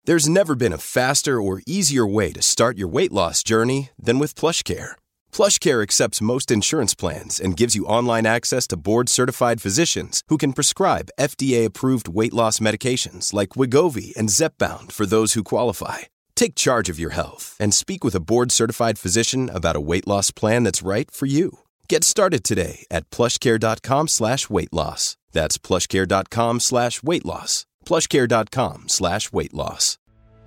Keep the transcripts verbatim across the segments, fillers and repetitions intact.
There's never been a faster or easier way to start your weight loss journey than with PlushCare. PlushCare accepts most insurance plans and gives you online access to board-certified physicians who can prescribe F D A-approved weight loss medications like Wegovy and Zepbound for those who qualify. Take charge of your health and speak with a board-certified physician about a weight loss plan that's right for you. Get started today at plushcare.com slash weight loss. That's plushcare.com slash weight loss. plushcare.com slash weight loss.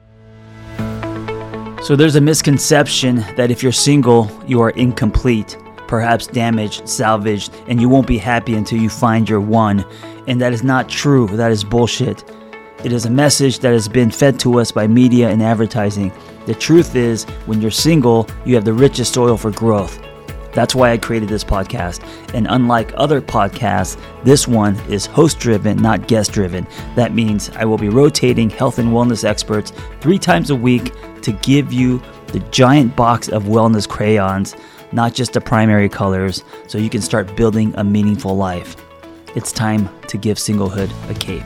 So there's a misconception that if you're single, you are incomplete, perhaps damaged, salvaged, and you won't be happy until you find your one. And that is not true. That is bullshit. It is a message that has been fed to us by media and advertising. The truth is, when you're single, you have the richest soil for growth. That's why I created this podcast. And unlike other podcasts, this one is host-driven, not guest-driven. That means I will be rotating health and wellness experts three times a week to give you the giant box of wellness crayons, not just the primary colors, so you can start building a meaningful life. It's time to give singlehood a cape.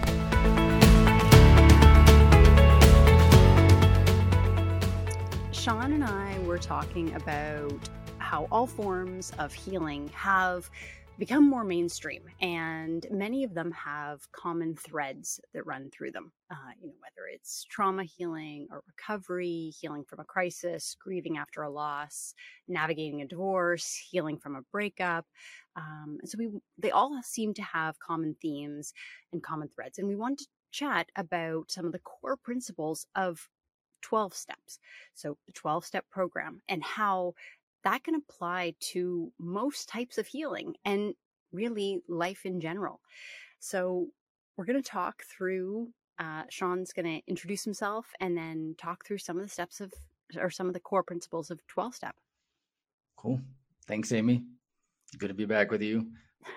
Sean and I were talking about how all forms of healing have become more mainstream, and many of them have common threads that run through them. Uh, you know, whether it's trauma healing or recovery, healing from a crisis, grieving after a loss, navigating a divorce, healing from a breakup. Um, and so we, they all seem to have common themes and common threads. And we want to chat about some of the core principles of twelve steps. So the twelve-step program and how that can apply to most types of healing and really life in general. So we're going to talk through, uh, Sean's going to introduce himself and then talk through some of the steps of, or some of the core principles of twelve-step. Cool. Thanks, Amy. Good to be back with you.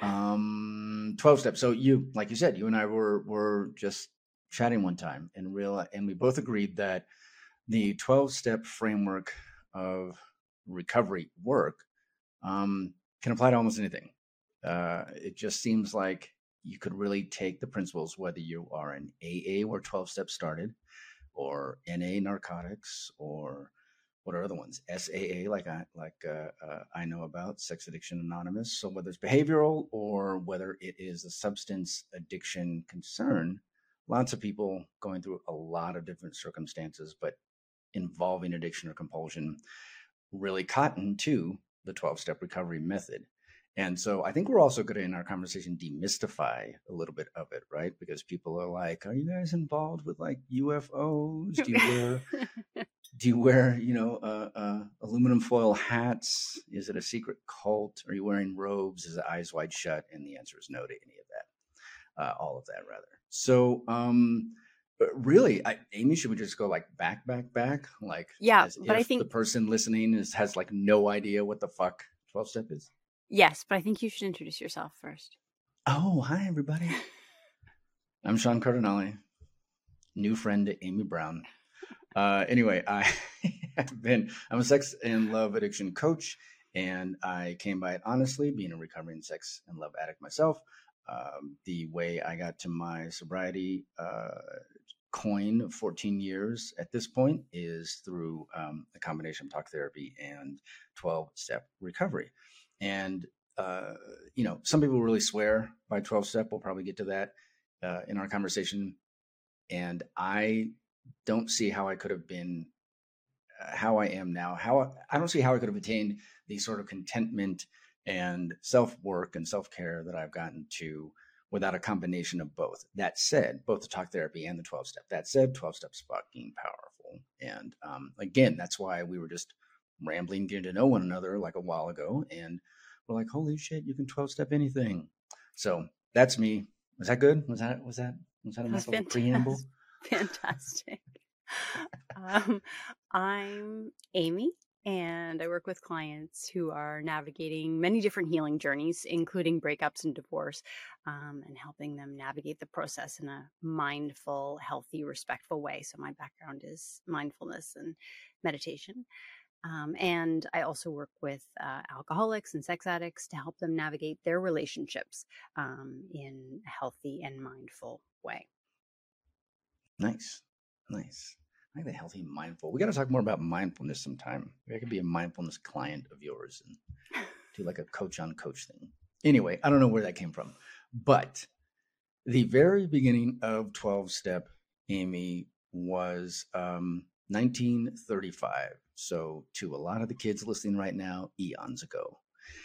Um, twelve steps. So you, like you said, you and I were, were just chatting one time and real, and we both agreed that the twelve-step framework of recovery work um, can apply to almost anything. Uh, it just seems like you could really take the principles, whether you are in A A where twelve steps started, or N A narcotics, or what are other ones? S A A, like I like uh, uh, I know about, Sex Addiction Anonymous. So whether it's behavioral or whether it is a substance addiction concern, lots of people going through a lot of different circumstances, but involving addiction or compulsion, really cotton to the twelve-step recovery method. And so I think we're also going to, in our conversation, demystify a little bit of it, right? Because people are like, are you guys involved with like U F Os? Do you wear, do you wear, you know, uh, uh, aluminum foil hats? Is it a secret cult? Are you wearing robes? Is it eyes wide shut? And the answer is no to any of that, uh, all of that rather. So, um, but really, I, Amy, should we just go like back, back, back? Like, yeah, but I think the person listening is has like no idea what the fuck twelve step is. Yes, but I think you should introduce yourself first. Oh, hi, everybody. I'm Sean Cardinale, new friend to Amy Brown. Uh, anyway, I have been, I'm a sex and love addiction coach, and I came by it honestly, being a recovering sex and love addict myself. Um, the way I got to my sobriety uh, coin of fourteen years at this point is through um, a combination of talk therapy and twelve-step recovery. And, uh, you know, some people really swear by twelve-step. We'll probably get to that uh, in our conversation. And I don't see how I could have been uh, how I am now. How I don't see how I could have attained the sort of contentment and self-work and self-care that I've gotten to without a combination of both. That said, both the talk therapy and the twelve-step. That said, twelve-step's fucking powerful. And um, again, that's why we were just rambling, getting to know one another like a while ago. And we're like, holy shit, you can twelve-step anything. So that's me. Was that good? Was that, was that, was that enough of a preamble? Fantastic. um, I'm Amy, and I work with clients who are navigating many different healing journeys, including breakups and divorce, um, and helping them navigate the process in a mindful, healthy, respectful way. So my background is mindfulness and meditation. Um, and I also work with uh, alcoholics and sex addicts to help them navigate their relationships um, in a healthy and mindful way. Nice. Nice. I think the healthy and mindful. We got to talk more about mindfulness sometime. I could be a mindfulness client of yours and do like a coach on coach thing. Anyway, I don't know where that came from, but the very beginning of twelve step, Amy, was um, nineteen thirty-five. So to a lot of the kids listening right now, eons ago.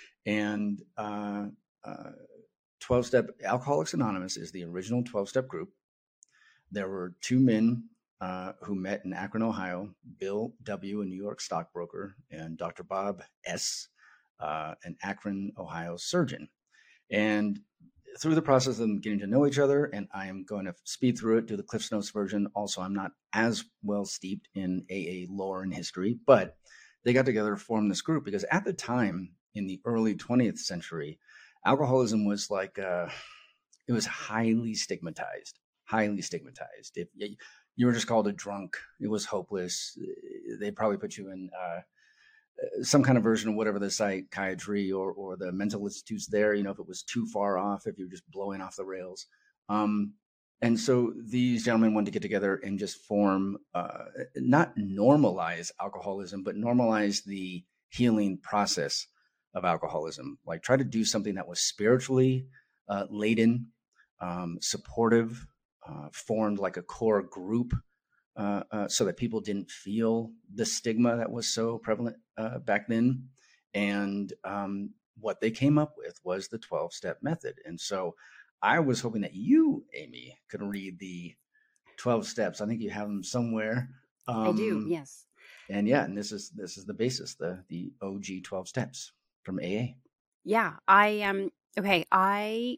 And uh, uh, twelve step Alcoholics Anonymous is the original twelve step group. There were two men uh, who met in Akron, Ohio, Bill W., a New York stockbroker, and Doctor Bob S., uh, an Akron, Ohio surgeon. And through the process of them getting to know each other, and I am going to speed through it, do the Cliff's Notes version. Also, I'm not as well steeped in A A lore and history, but they got together to form this group because at the time in the early twentieth century, alcoholism was like, uh, it was highly stigmatized, highly stigmatized. If you were just called a drunk, it was hopeless. They probably put you in uh, some kind of version of whatever the psychiatry or, or the mental institutes there, you know, if it was too far off, if you were just blowing off the rails. Um, and so these gentlemen wanted to get together and just form, uh, not normalize alcoholism, but normalize the healing process of alcoholism. Like try to do something that was spiritually uh, laden, um, supportive, uh, formed like a core group. Uh, uh, so that people didn't feel the stigma that was so prevalent uh, back then. And um, what they came up with was the twelve step method. And so I was hoping that you, Amy, could read the twelve steps. I think you have them somewhere. Um, I do, yes. And yeah, and this is this is the basis, the the O G twelve steps from A A. Yeah, I am. Um, okay, I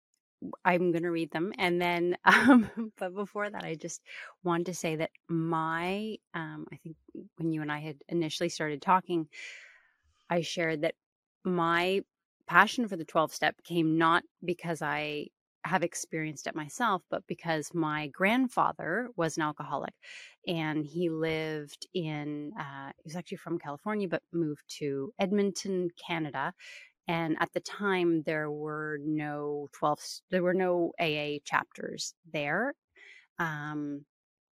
I'm going to read them. And then, um, but before that, I just wanted to say that my, um, I think when you and I had initially started talking, I shared that my passion for the twelve step came not because I have experienced it myself, but because my grandfather was an alcoholic and he lived in, uh, he was actually from California, but moved to Edmonton, Canada. And at the time, there were no twelve, there were no A A chapters there. Um,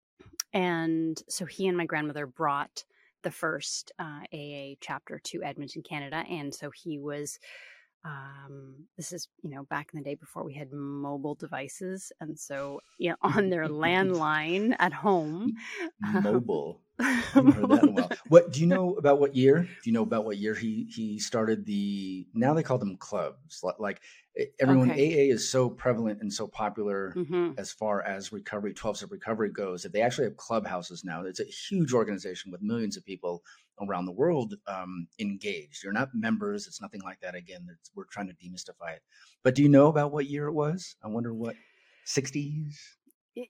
and so he and my grandmother brought the first uh, A A chapter to Edmonton, Canada. And so he was, um, this is, you know, back in the day before we had mobile devices. And so, you know, on their landline at home. Mobile. I haven't heard that in a while. What do you know about what year? Do you know about what year he he started the? Now they call them clubs. Like everyone, okay. A A is so prevalent and so popular mm-hmm. as far as recovery, twelve step recovery goes, that they actually have clubhouses now. It's a huge organization with millions of people around the world um, engaged. You're not members. It's nothing like that. Again, it's, we're trying to demystify it. But do you know about what year it was? I wonder what sixties. It,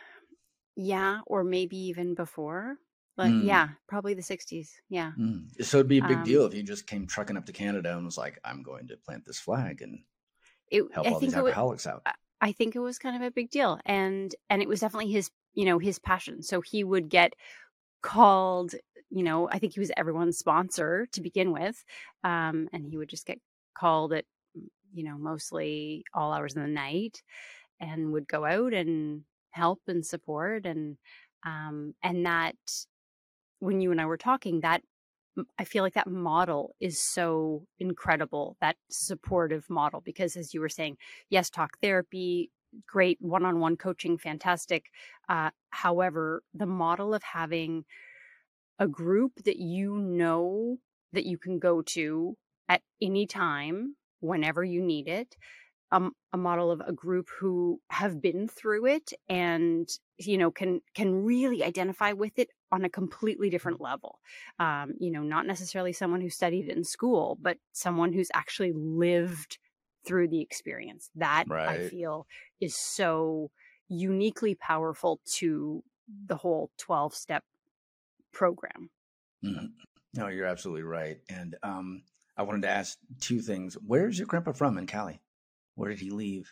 yeah, or maybe even before. But mm. yeah, probably the sixties. Yeah. Mm. So it'd be a big um, deal if you just came trucking up to Canada and was like, I'm going to plant this flag and it, help I all these alcoholics was, out. I think it was kind of a big deal. And and it was definitely his, you know, his passion. So he would get called, you know, I think he was everyone's sponsor to begin with. Um, and he would just get called at, you know, mostly all hours of the night and would go out and help and support. And um, and that, when you and I were talking, that I feel like that model is so incredible, that supportive model, because as you were saying, yes, talk therapy, great one-on-one coaching, fantastic. Uh, however, the model of having a group that you know that you can go to at any time, whenever you need it, um, a model of a group who have been through it and, you know, can can really identify with it on a completely different level. Um, you know, not necessarily someone who studied in school, but someone who's actually lived through the experience. That right. I feel is so uniquely powerful to the whole twelve step program. Mm-hmm. No, you're absolutely right. And um, I wanted to ask two things. Where's your grandpa from in Cali? Where did he leave?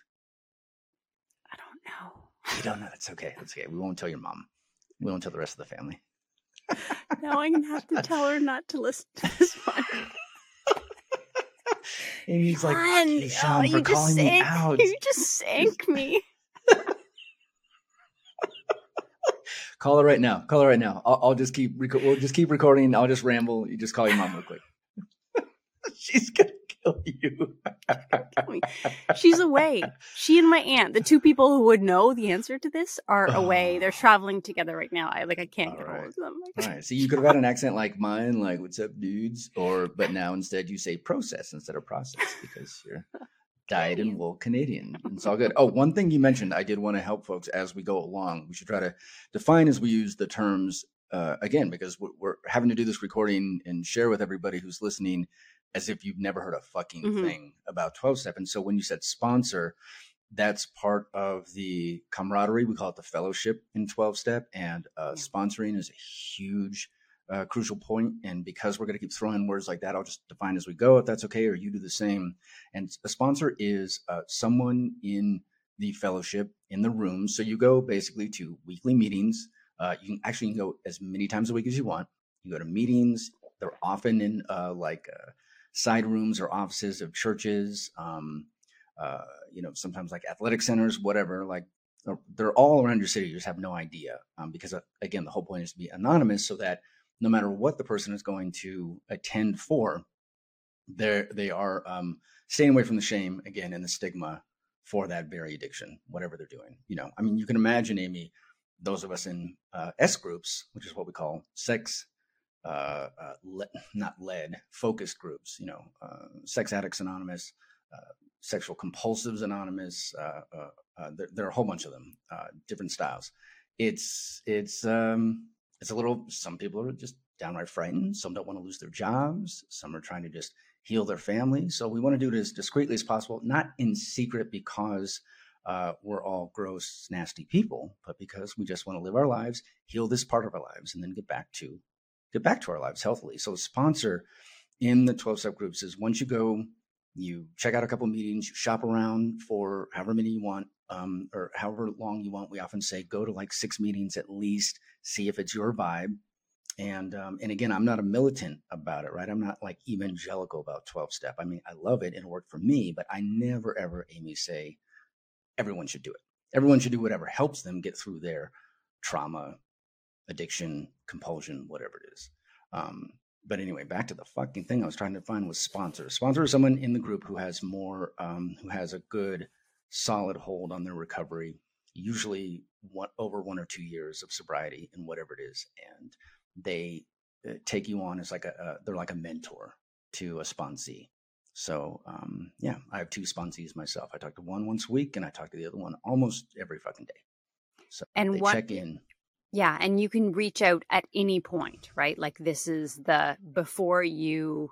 I don't know. You don't know. That's okay. That's okay. We won't tell your mom. We won't tell the rest of the family. Now I'm going to have to tell her not to listen to this one. And he's Sean, like, hey, Sean, oh, for calling sank, me out. You just sank me. Call her right now. Call her right now. I'll, I'll just keep. Rec- we'll just keep recording. I'll just ramble. You just call your mom real quick. She's gonna kill you. She's away. She and my aunt, the two people who would know the answer to this, are away. They're traveling together right now. I like. I can't All get right. hold of them. All right. So you could have had an accent like mine, like "What's up, dudes?" Or but now instead you say "process" instead of "process" because you're dyed and wool Canadian. It's all good. Oh, one thing you mentioned, I did want to help folks as we go along. We should try to define as we use the terms uh, again, because we're, we're having to do this recording and share with everybody who's listening as if you've never heard a fucking Mhm. thing about twelve step. And so when you said sponsor, that's part of the camaraderie. We call it the fellowship in twelve step. And uh, Yeah. sponsoring is a huge, uh, crucial point. And because we're going to keep throwing words like that, I'll just define as we go, if that's okay, or you do the same. And a sponsor is uh, someone in the fellowship in the room. So you go basically to weekly meetings. Uh, you can actually you can go as many times a week as you want. You go to meetings. They're often in uh, like uh, side rooms or offices of churches. Um, uh, you know, sometimes like athletic centers, whatever. Like they're, they're all around your city. You just have no idea um, because uh, again, the whole point is to be anonymous so that no matter what the person is going to attend for, they they are um, staying away from the shame again and the stigma for that very addiction, whatever they're doing. You know, I mean, you can imagine, Amy, those of us in uh, S groups, which is what we call sex, uh, uh, le- not led, focused groups. You know, uh, Sex Addicts Anonymous, uh, Sexual Compulsives Anonymous. Uh, uh, uh, there, there are a whole bunch of them, uh, different styles. It's it's um, it's a little. Some people are just downright frightened. Some don't want to lose their jobs. Some are trying to just heal their family. So we want to do it as discreetly as possible, not in secret because uh, we're all gross, nasty people, but because we just want to live our lives, heal this part of our lives, and then get back to get back to our lives healthily. So the sponsor in the twelve step groups is once you go, you check out a couple meetings, you shop around for however many you want, um, or however long you want. We often say go to like six meetings at least, see if it's your vibe. And um, and again, I'm not a militant about it, right? I'm not like evangelical about twelve step. I mean, I love it and it worked for me, but I never ever, Amy, say everyone should do it. Everyone should do whatever helps them get through their trauma, addiction, compulsion, whatever it is. Um, but anyway, back to the fucking thing I was trying to find was sponsor. Sponsor is someone in the group who has more, um, who has a good, solid hold on their recovery, usually one, over one or two years of sobriety in whatever it is. And they uh, take you on as like a, a, they're like a mentor to a sponsee. So, um, yeah, I have two sponsees myself. I talk to one once a week and I talk to the other one almost every fucking day. So And they what- check in. Yeah, and you can reach out at any point, right? Like this is the before you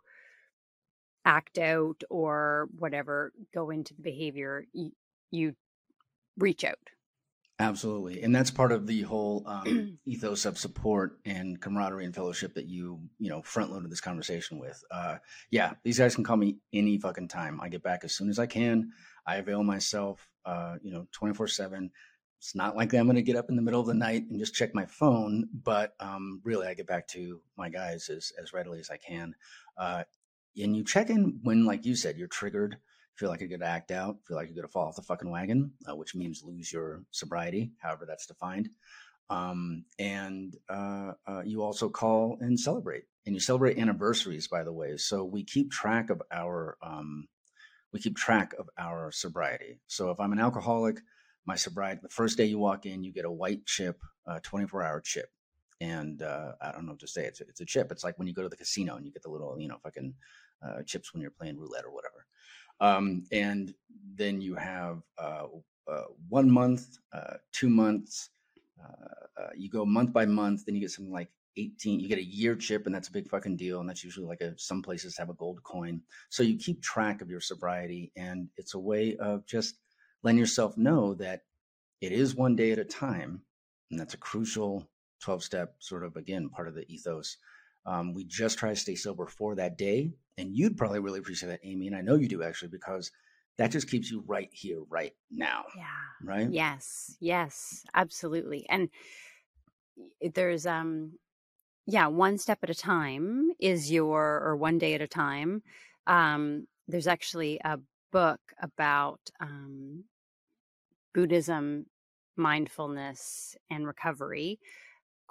act out or whatever, go into the behavior, you, you reach out. Absolutely. And that's part of the whole um, ethos of support and camaraderie and fellowship that you, you know, front loaded this conversation with. Uh, yeah, these guys can call me any fucking time. I get back as soon as I can. I avail myself, uh, you know, twenty-four seven. It's not like I'm going to get up in the middle of the night and just check my phone, but um, really I get back to my guys as, as readily as I can. Uh, and you check in when, like you said, you're triggered, feel like you're going to act out, feel like you're going to fall off the fucking wagon, uh, which means lose your sobriety, however that's defined. Um, and uh, uh, you also call and celebrate. And you celebrate anniversaries, by the way. So we keep track of our um, we keep track of our sobriety. So if I'm an alcoholic, my sobriety, the first day you walk in, you get a white chip, a twenty-four hour chip. And uh, I don't know what to say. It's a, it's a chip. It's like when you go to the casino and you get the little, you know, fucking uh, chips when you're playing roulette or whatever. Um, and then you have uh, uh, one month, uh, two months. Uh, uh, you go month by month. Then you get something like eighteen. You get a year chip, and that's a big fucking deal. And that's usually like a. Some places have a gold coin. So you keep track of your sobriety, and it's a way of just letting yourself know that it is one day at a time, and that's a crucial twelve step sort of, again, part of the ethos. Um, we just try to stay sober for that day. And you'd probably really appreciate that, Amy. And I know you do actually, because that just keeps you right here, right now. Yeah. Right? Yes. Yes, absolutely. And there's, um, yeah, one step at a time is your, or one day at a time. Um, there's actually a book about um, Buddhism, mindfulness, and recovery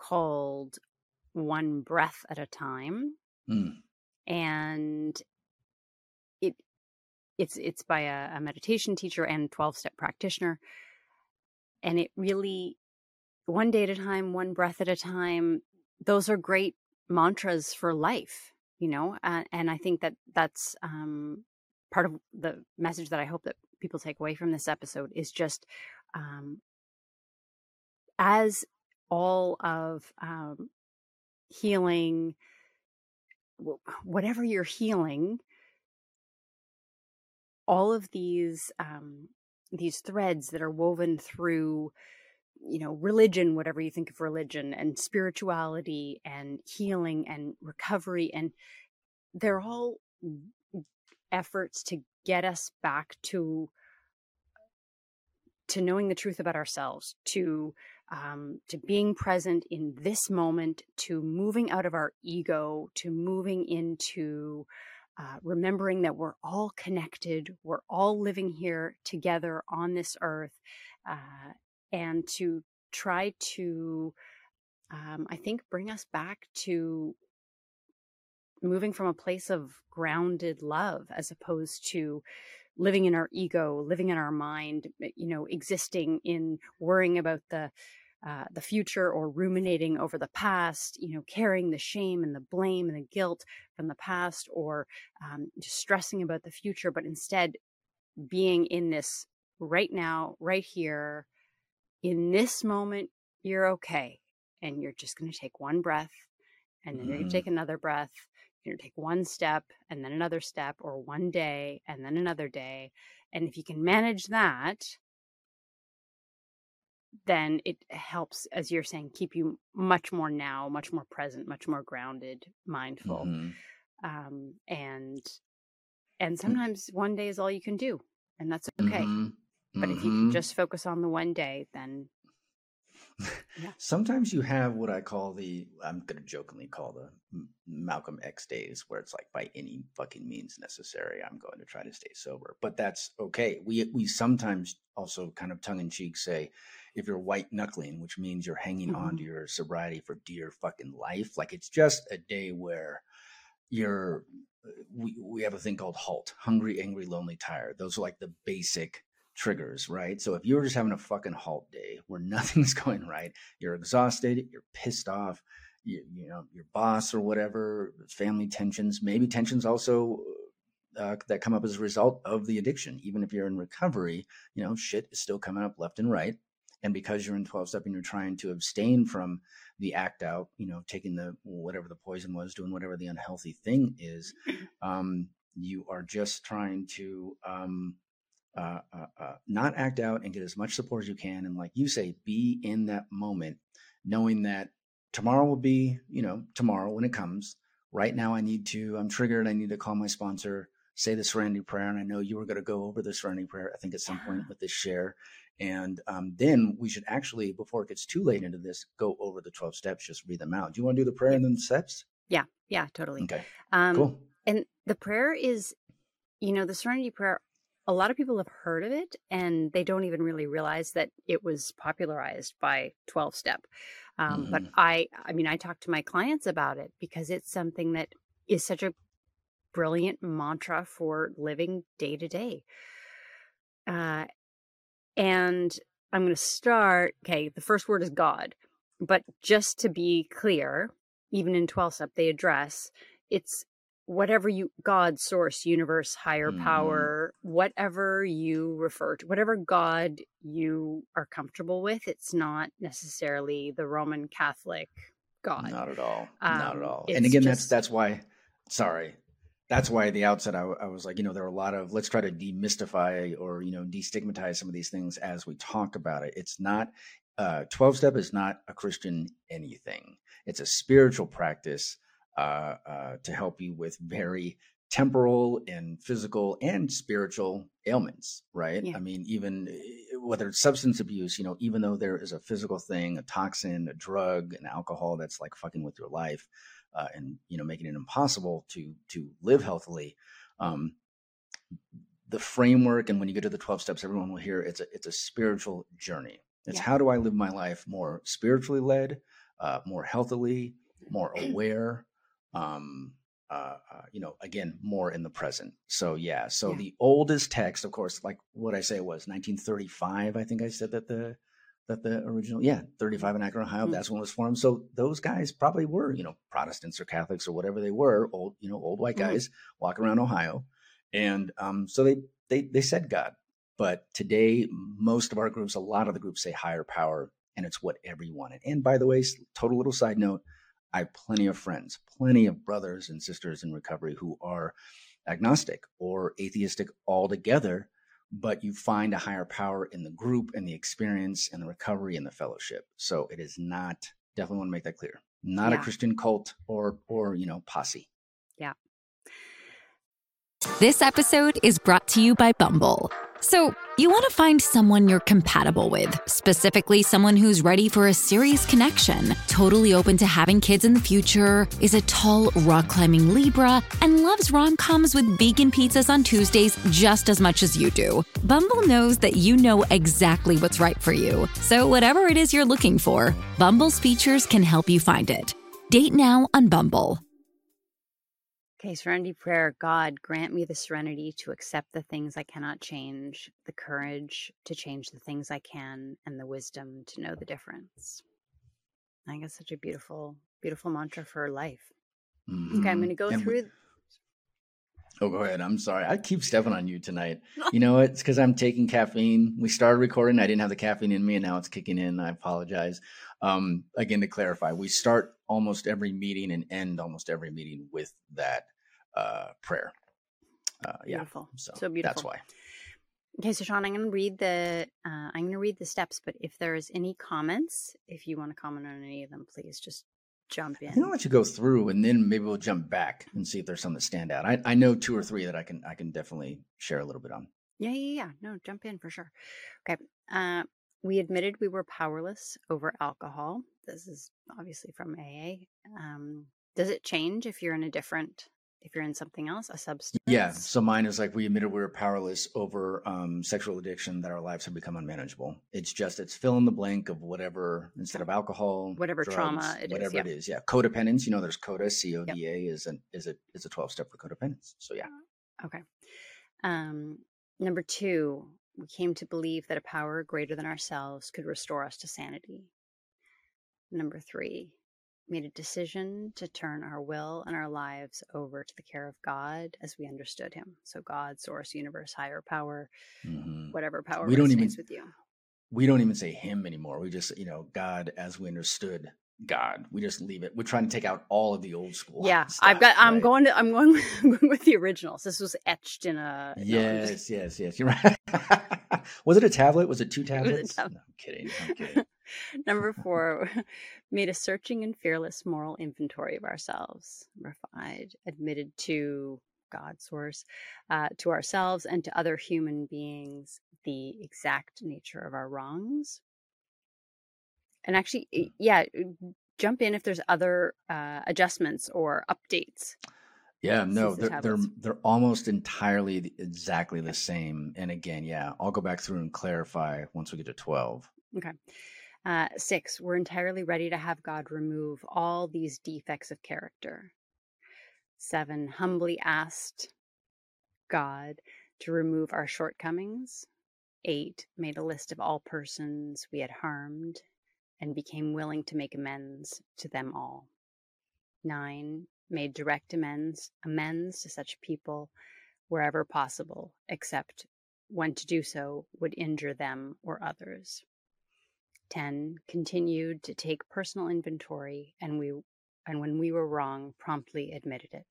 called One Breath at a Time. Mm. And it it's it's by a, a meditation teacher and twelve-step practitioner. And it really, one day at a time, one breath at a time, those are great mantras for life, you know? Uh, and I think that that's um, part of the message that I hope that people take away from this episode is just um, as all of um, healing, whatever you're healing, all of these um, these threads that are woven through, you know, religion, whatever you think of religion, and spirituality and healing and recovery, and they're all efforts to get us back to to knowing the truth about ourselves, to um, to being present in this moment, to moving out of our ego, to moving into uh, remembering that we're all connected, we're all living here together on this earth, uh, and to try to, um, I think, bring us back to moving from a place of grounded love as opposed to living in our ego, living in our mind, you know, existing in worrying about the uh, the future or ruminating over the past, you know, carrying the shame and the blame and the guilt from the past, or um, just stressing about the future, but instead being in this right now, right here, in this moment, you're okay. And you're just going to take one breath, and then mm-hmm. you're going to take another breath. You're going to take one step and then another step, or one day and then another day. And if you can manage that, then it helps, as you're saying, keep you much more now, much more present, much more grounded, mindful. Mm-hmm. Um, and and sometimes mm-hmm. one day is all you can do, and that's okay. Mm-hmm. But if you can just focus on the one day, then yeah. Sometimes you have what I call the, I'm going to jokingly call the Malcolm X days, where it's like, by any fucking means necessary, I'm going to try to stay sober. But that's okay. We we sometimes also kind of tongue in cheek say, if you're white knuckling, which means you're hanging mm-hmm. on to your sobriety for dear fucking life, like it's just a day where you're, we, we have a thing called HALT, hungry, angry, lonely, tired. Those are like the basic triggers, right? So if you're just having a fucking halt day where nothing's going right, you're exhausted, you're pissed off, you, you know, your boss or whatever, family tensions, maybe tensions also uh, that come up as a result of the addiction. Even if you're in recovery, you know, shit is still coming up left and right. And because you're in twelve-step and you're trying to abstain from the act out, you know, taking the whatever the poison was, doing whatever the unhealthy thing is, um, you are just trying to um, Uh, uh, uh, not act out and get as much support as you can. And like you say, be in that moment, knowing that tomorrow will be, you know, tomorrow when it comes. Right now, I need to, I'm triggered. I need to call my sponsor, say the Serenity Prayer. And I know you were going to go over the Serenity Prayer, I think at some point with this share. And um, then we should actually, before it gets too late into this, go over the twelve steps, just read them out. Do you want to do the prayer and then the steps? Yeah. Yeah, totally. Okay. Um, cool. And the prayer is, you know, the Serenity Prayer, a lot of people have heard of it and they don't even really realize that it was popularized by twelve-step. Um, mm-hmm. But I, I mean, I talk to my clients about it because it's something that is such a brilliant mantra for living day to day. Uh, and I'm going to start, okay, the first word is God, but just to be clear, even in twelve-step, they address it's whatever you, God, source, universe, higher mm. power, whatever you refer to, whatever God you are comfortable with. It's not necessarily the Roman Catholic God. Not at all. Um, not at all. And again, just, that's, that's why, sorry, that's why at the outset, I, I was like, you know, there are a lot of, let's try to demystify or, you know, destigmatize some of these things as we talk about it. It's not, uh, twelve-step is not a Christian anything. It's a spiritual practice Uh, uh, to help you with very temporal and physical and spiritual ailments, right? Yeah. I mean, even whether it's substance abuse, you know, even though there is a physical thing, a toxin, a drug, an alcohol that's like fucking with your life uh, and, you know, making it impossible to to live healthily. Um, the framework, and when you get to the twelve steps, everyone will hear it's a, it's a spiritual journey. It's yeah. how do I live my life more spiritually led, uh, more healthily, more aware, um, uh, uh, you know, again, more in the present. So, yeah. So Yeah. the oldest text, of course, like what I say was nineteen thirty-five. I think I said that the that the original, yeah, thirty-five in Akron, Ohio. Mm. That's when it was formed. So those guys probably were, you know, Protestants or Catholics or whatever they were, old, you know, old white Mhm. guys walking around Ohio. And um, so they, they, they said God. But today, most of our groups, a lot of the groups say higher power, and it's whatever you want. And by the way, total little side note, I have plenty of friends, plenty of brothers and sisters in recovery who are agnostic or atheistic altogether, but you find a higher power in the group and the experience and the recovery and the fellowship. So it is not, definitely want to make that clear, not Yeah. a Christian cult or, or, you know, posse. Yeah. This episode is brought to you by Bumble. So, you want to find someone you're compatible with, specifically someone who's ready for a serious connection, totally open to having kids in the future, is a tall, rock-climbing Libra, and loves rom-coms with vegan pizzas on Tuesdays just as much as you do. Bumble knows that you know exactly what's right for you. So, whatever it is you're looking for, Bumble's features can help you find it. Date now on Bumble. Okay, serenity prayer. God, grant me the serenity to accept the things I cannot change, the courage to change the things I can, and the wisdom to know the difference. I think it's such a beautiful, beautiful mantra for life. Mm-hmm. Okay, I'm going to go And through. we- oh, go ahead. I'm sorry. I keep stepping on you tonight. You know, it's because I'm taking caffeine. We started recording. I didn't have the caffeine in me, and now it's kicking in. I apologize. Um, again, to clarify, we start almost every meeting and end almost every meeting with that uh, prayer. Uh, yeah. Beautiful. So, So beautiful. that's why. Okay, so Sean, I'm going to read the uh, I'm going to read the steps, but if there's any comments, if you want to comment on any of them, please just jump I think I'll in. let you go through, and then maybe we'll jump back and see if there's some that stand out. I, I know two or three that I can I can definitely share a little bit on. Yeah, yeah, yeah. No, jump in for sure. Okay. Uh, we admitted we were powerless over alcohol. This is obviously from A A. Um, does it change if you're in a different, if you're in something else, a substance? Yeah. So mine is like we admitted we were powerless over um, sexual addiction, that our lives have become unmanageable. It's just, it's fill in the blank of whatever, instead of alcohol, Whatever drugs, trauma it is, whatever yeah. it is. Yeah. Codependence, you know, there's CODA, C O D A is an, is a, is a twelve step for codependence. So yeah. Okay. Um, number two, we came to believe that a power greater than ourselves could restore us to sanity. Number three, made a decision to turn our will and our lives over to the care of God as we understood him. So God, source, universe, higher power, Mhm. whatever power We don't resonates even- with you. We don't even say him anymore. We just, you know, God as we understood God. We just leave it. We're trying to take out all of the old school. Yeah, stuff, I've got. I'm right? going to. I'm going. I'm going with the originals. This was etched in a. no, I'm Yes, just- yes, yes. You're right. Was it a tablet? Was it two was a tablets? tablet. No, I'm kidding. I'm kidding. Number four, made a searching and fearless moral inventory of ourselves. Number five, admitted to God, source, uh, to ourselves and to other human beings the exact nature of our wrongs. And actually, y- yeah, jump in if there's other uh, adjustments or updates. Yeah, no, Since the they're they're tablets. they're almost entirely the- exactly the same. And again, yeah, I'll go back through and clarify once we get to twelve. Okay. Uh, six, we're entirely ready to have God remove all these defects of character. Seven, humbly asked God to remove our shortcomings. Eight, made a list of all persons we had harmed and became willing to make amends to them all. Nine, made direct amends, amends to such people wherever possible, except when to do so would injure them or others. ten, continued to take personal inventory and we and when we were wrong, promptly admitted it.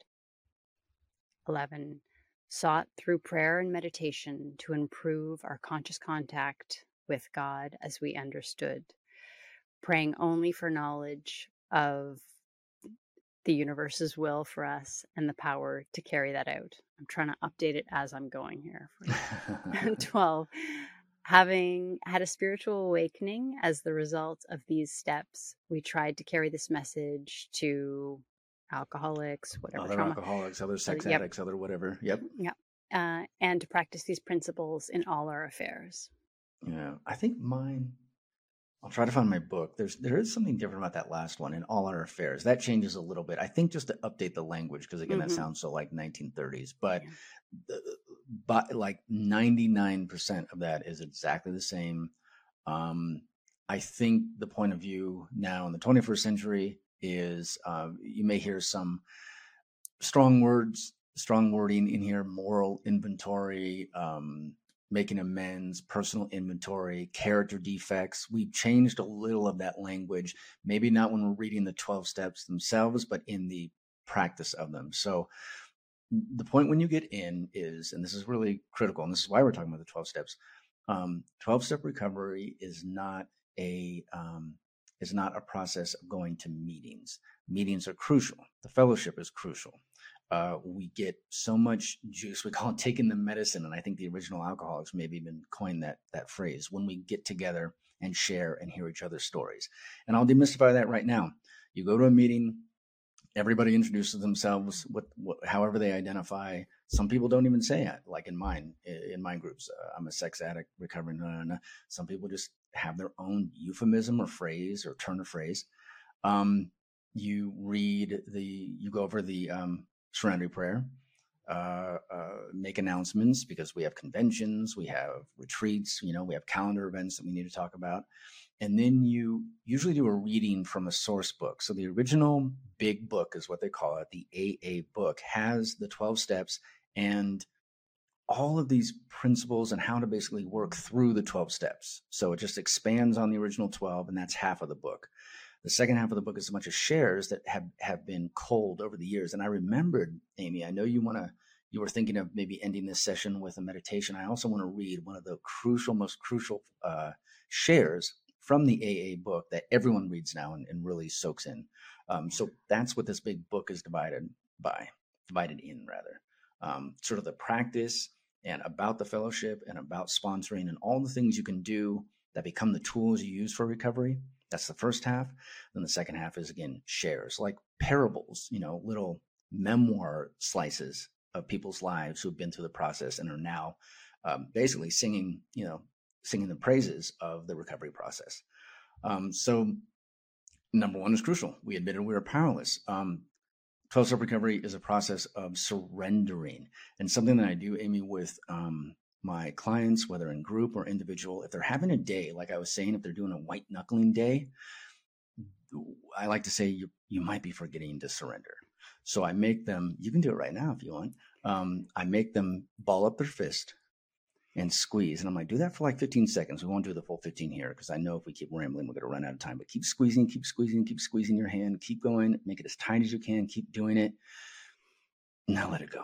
eleven, sought through prayer and meditation to improve our conscious contact with God as we understood, praying only for knowledge of the universe's will for us and the power to carry that out. I'm trying to update it as I'm going here. For you. twelve, having had a spiritual awakening as the result of these steps, we tried to carry this message to alcoholics, whatever Other trauma, alcoholics, other sex yep. addicts, other whatever. Yep. uh, and to practice these principles in all our affairs. Yeah. I think mine I'll try to find my book. There's there is something different about that last one, in All Our Affairs. That changes a little bit. I think just to update the language, because again, Mm-hmm. that sounds so like nineteen thirties. But, Yeah. the, but like ninety-nine percent of that is exactly the same. Um, I think the point of view now in the twenty-first century is uh, you may hear some strong words, strong wording in here: moral inventory, um, making amends, personal inventory, character defects. We've changed a little of that language, maybe not when we're reading the twelve steps themselves, but in the practice of them. So the point when you get in is, and this is really critical, and this is why we're talking about the twelve steps. Um, twelve-step recovery is not a um, is not a process of going to meetings. Meetings are crucial. The fellowship is crucial. Uh, we get so much juice. We call it taking the medicine. And I think the original alcoholics maybe even coined that, that phrase, when we get together and share and hear each other's stories. And I'll demystify that right now. You go to a meeting, everybody introduces themselves, what, what, however they identify. Some people don't even say it, like in mine, in my groups. Uh, I'm a sex addict, recovering. Nah, nah, nah. Some people just have their own euphemism or phrase or turn of phrase. Um, you read the, you go over the, um, Serenity Prayer, uh, uh, make announcements, because we have conventions, we have retreats, you know, we have calendar events that we need to talk about. And then you usually do a reading from a source book. So the original big book is what they call it. The A A book has the twelve steps and all of these principles and how to basically work through the twelve steps. So it just expands on the original twelve, and that's half of the book. The second half of the book is a bunch of shares that have, have been culled over the years. And I remembered, Amy, I know you want to, you were thinking of maybe ending this session with a meditation. I also want to read one of the crucial, most crucial uh, shares from the A A book that everyone reads now and, and really soaks in. Um, so that's what this big book is divided by, divided in rather. Um, sort of the practice and about the fellowship and about sponsoring and all the things you can do that become the tools you use for recovery. That's the first half. Then the second half is, again, shares, like parables, you know, little memoir slices of people's lives who've been through the process and are now um, basically singing, you know, singing the praises of the recovery process. Um, so number one is crucial. We admitted we were powerless. Um, twelve-step recovery is a process of surrendering, and something that I do, Amy, with um, my clients, whether in group or individual, if they're having a day, like I was saying, if they're doing a white knuckling day, I like to say you, you might be forgetting to surrender. So I make them, you can do it right now if you want. Um, I make them ball up their fist and squeeze. And I'm like, do that for like fifteen seconds. We won't do the full fifteen here, because I know if we keep rambling, we're going to run out of time. But keep squeezing, keep squeezing, keep squeezing your hand. Keep going. Make it as tight as you can. Keep doing it. Now let it go.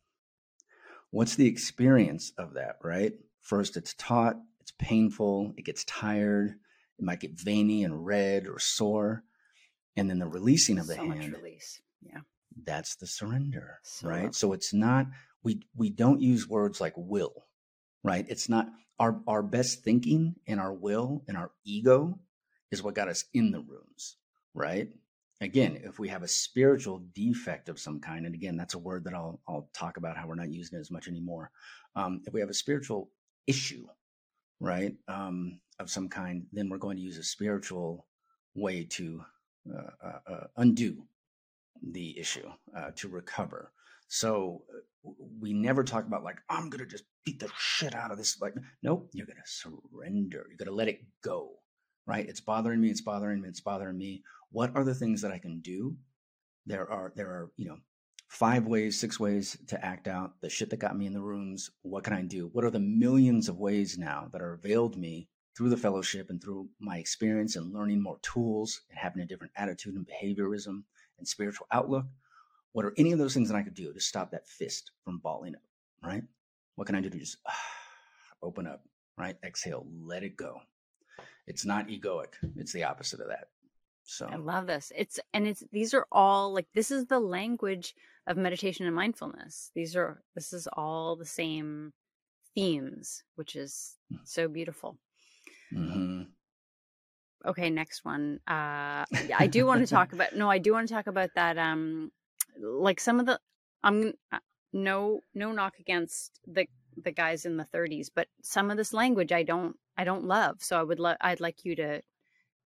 What's the experience of that, right? First, it's taut, it's painful, it gets tired, it might get veiny and red or sore. And then the releasing of the so hand, much release. Yeah. that's the surrender, So right? lovely. So it's not, we we don't use words like will, right? It's not, our, our best thinking and our will and our ego is what got us in the rooms, right? Again, if we have a spiritual defect of some kind, and again, that's a word that I'll I'll talk about how we're not using it as much anymore. Um, if we have a spiritual issue, right, um, of some kind, then we're going to use a spiritual way to uh, uh, uh, undo the issue, uh, to recover. So uh, we never talk about like, I'm going to just beat the shit out of this. Like, nope, you're going to surrender. You're going to let it go, right? It's bothering me. It's bothering me. It's bothering me. What are the things that I can do? There are, there are, you know, five ways, six ways to act out the shit that got me in the rooms. What can I do? What are the millions of ways now that are availed me through the fellowship and through my experience and learning more tools and having a different attitude and behaviorism and spiritual outlook? What are any of those things that I could do to stop that fist from balling up, right? What can I do to just ah, open up, right? Exhale, let it go. It's not egoic. It's the opposite of that. So I love this. It's, and it's, these are all like, this is the language of meditation and mindfulness. These are, this is all the same themes, which is so beautiful. mm-hmm. Okay. Next one. Uh, I do want to talk about, no, I do want to talk about that. Um, like some of the, I'm uh, no, no knock against the, the guys in the thirties, but some of this language I don't, I don't love. So I would love, I'd like you to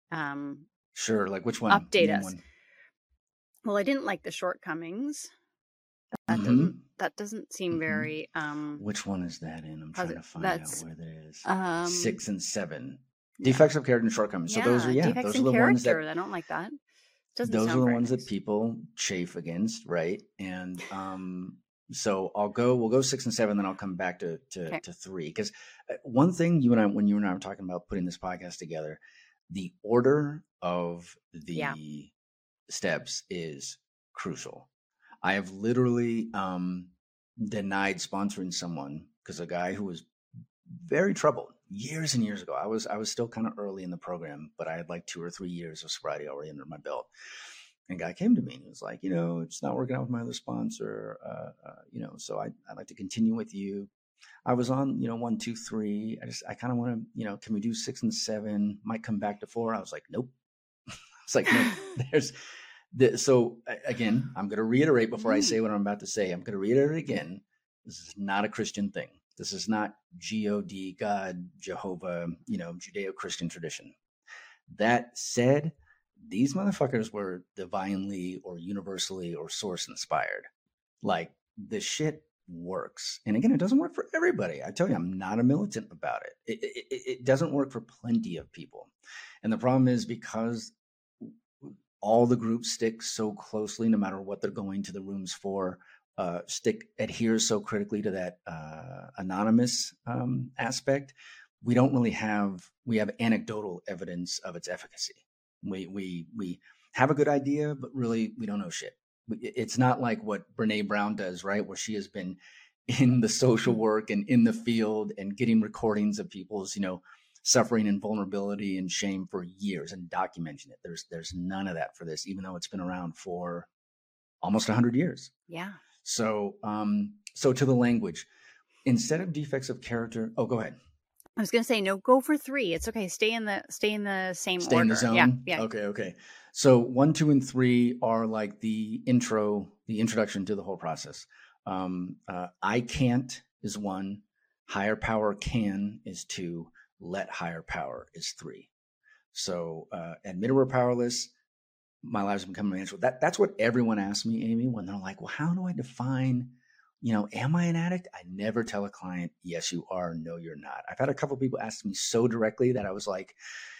um, Sure. Like which one? update Name us. one. Well, I didn't like the shortcomings. That Mhm. doesn't that doesn't seem Mhm. very um Which one is that in? I'm trying posi- to find that's out where that is. um Six and seven. yeah. Defects of character and shortcomings. So those are, Yeah, yeah, defects those are in the ones that character. I don't like that. Doesn't those are sound the very ones that nice. people chafe against, right? And um, so I'll go. We'll go six and seven, then I'll come back to to, Okay. to three. Because one thing you and I, when you and I were talking about putting this podcast together, the order of the Yeah. steps is crucial. I have literally um, denied sponsoring someone because a guy who was very troubled years and years ago. I was I was still kind of early in the program, but I had like two or three years of sobriety already under my belt. And a guy came to me and he was like, you know, it's not working out with my other sponsor, uh, uh, you know, so I, I'd like to continue with you. I was on, you know, one, two, three. I just, I kind of want to, you know, can we do six and seven? Might come back to four. I was like, nope. It's like, no, there's, the, so again, I'm going to reiterate before I say what I'm about to say. I'm going to reiterate again. This is not a Christian thing. This is not G O D, God, Jehovah, you know, Judeo-Christian tradition. That said, these motherfuckers were divinely or universally or source inspired. Like the shit works. And again, it doesn't work for everybody. I tell you, I'm not a militant about it. It, it, it doesn't work for plenty of people. And the problem is because all the groups stick so closely, no matter what they're going to the rooms for, uh, stick adheres so critically to that uh, anonymous um, aspect. We don't really have, we have anecdotal evidence of its efficacy. We, we, we have a good idea, but really we don't know shit. It's not like what Brene Brown does, right? Where she has been in the social work and in the field and getting recordings of people's, you know, suffering and vulnerability and shame for years and documenting it. There's, there's none of that for this, even though it's been around for almost a hundred years. Yeah. So, um, so to the language, instead of defects of character, oh, go ahead. I was going to say, no, go for three. It's okay. Stay in the, stay in the same Stay order. in the zone. Yeah. Yeah. Okay. Okay. So one, two, and three are like the intro, the introduction to the whole process. Um, uh, I can't is one. Higher power can is two. Let higher power is three. So uh, admitted we're powerless. My lives become manageable. That that's what everyone asks me, Amy, when they're like, "Well, how do I define? You know, am I an addict?" I never tell a client, "Yes, you are." No, you're not. I've had a couple of people ask me so directly that I was like,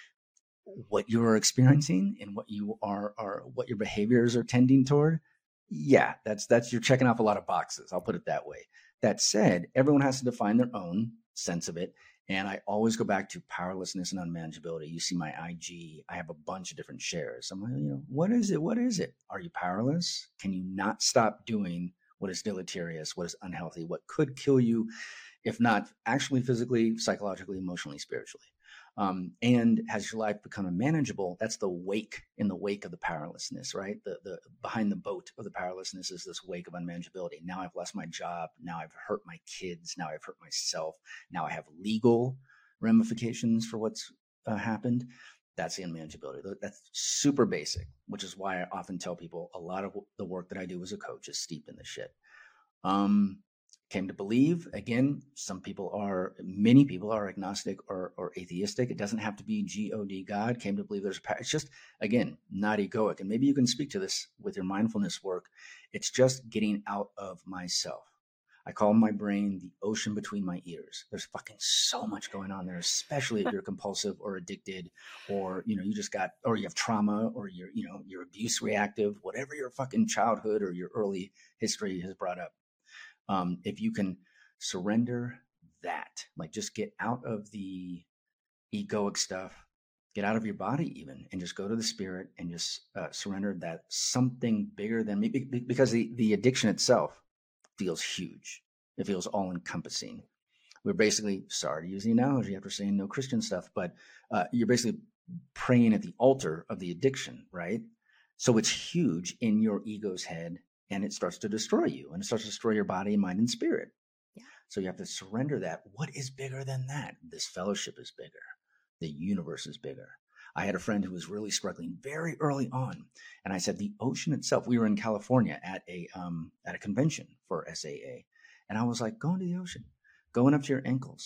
"What you are experiencing and what you are are what your behaviors are tending toward." Yeah, that's that's you're checking off a lot of boxes. I'll put it that way. That said, everyone has to define their own sense of it. And I always go back to powerlessness and unmanageability. You see my I G, I have a bunch of different shares. I'm like, you know, what is it? What is it? Are you powerless? Can you not stop doing what is deleterious, what is unhealthy, what could kill you, if not actually physically, psychologically, emotionally, spiritually? Um, and has your life become unmanageable? That's the wake in the wake of the powerlessness, right? The the behind the boat of the powerlessness is this wake of unmanageability. Now I've lost my job. Now I've hurt my kids. Now I've hurt myself. Now I have legal ramifications for what's uh, happened. That's the unmanageability. That's super basic, which is why I often tell people a lot of the work that I do as a coach is steeped in this shit. Um, Came to believe, again, some people are, many people are agnostic or, or atheistic. It doesn't have to be G O D, God. Came to believe there's a, it's just, again, not egoic. And maybe you can speak to this with your mindfulness work. It's just getting out of myself. I call my brain the ocean between my ears. There's fucking so much going on there, especially if you're compulsive or addicted, or, you know, you just got, or you have trauma, or you're, you know, you're abuse reactive, whatever your fucking childhood or your early history has brought up. Um, if you can surrender that, like just get out of the egoic stuff, get out of your body even, and just go to the spirit and just uh, surrender that something bigger than me, because the, the addiction itself feels huge. It feels all encompassing. We're basically, sorry to use the analogy after saying no Christian stuff, but uh, you're basically praying at the altar of the addiction, right? So it's huge in your ego's head. And it starts to destroy you, and it starts to destroy your body, mind, and spirit. Yeah. So you have to surrender that. What is bigger than that? This fellowship is bigger. The universe is bigger. I had a friend who was really struggling very early on. And I said, the ocean itself, we were in California at a um, at a convention for S A A. And I was like, go into the ocean, going up to your ankles.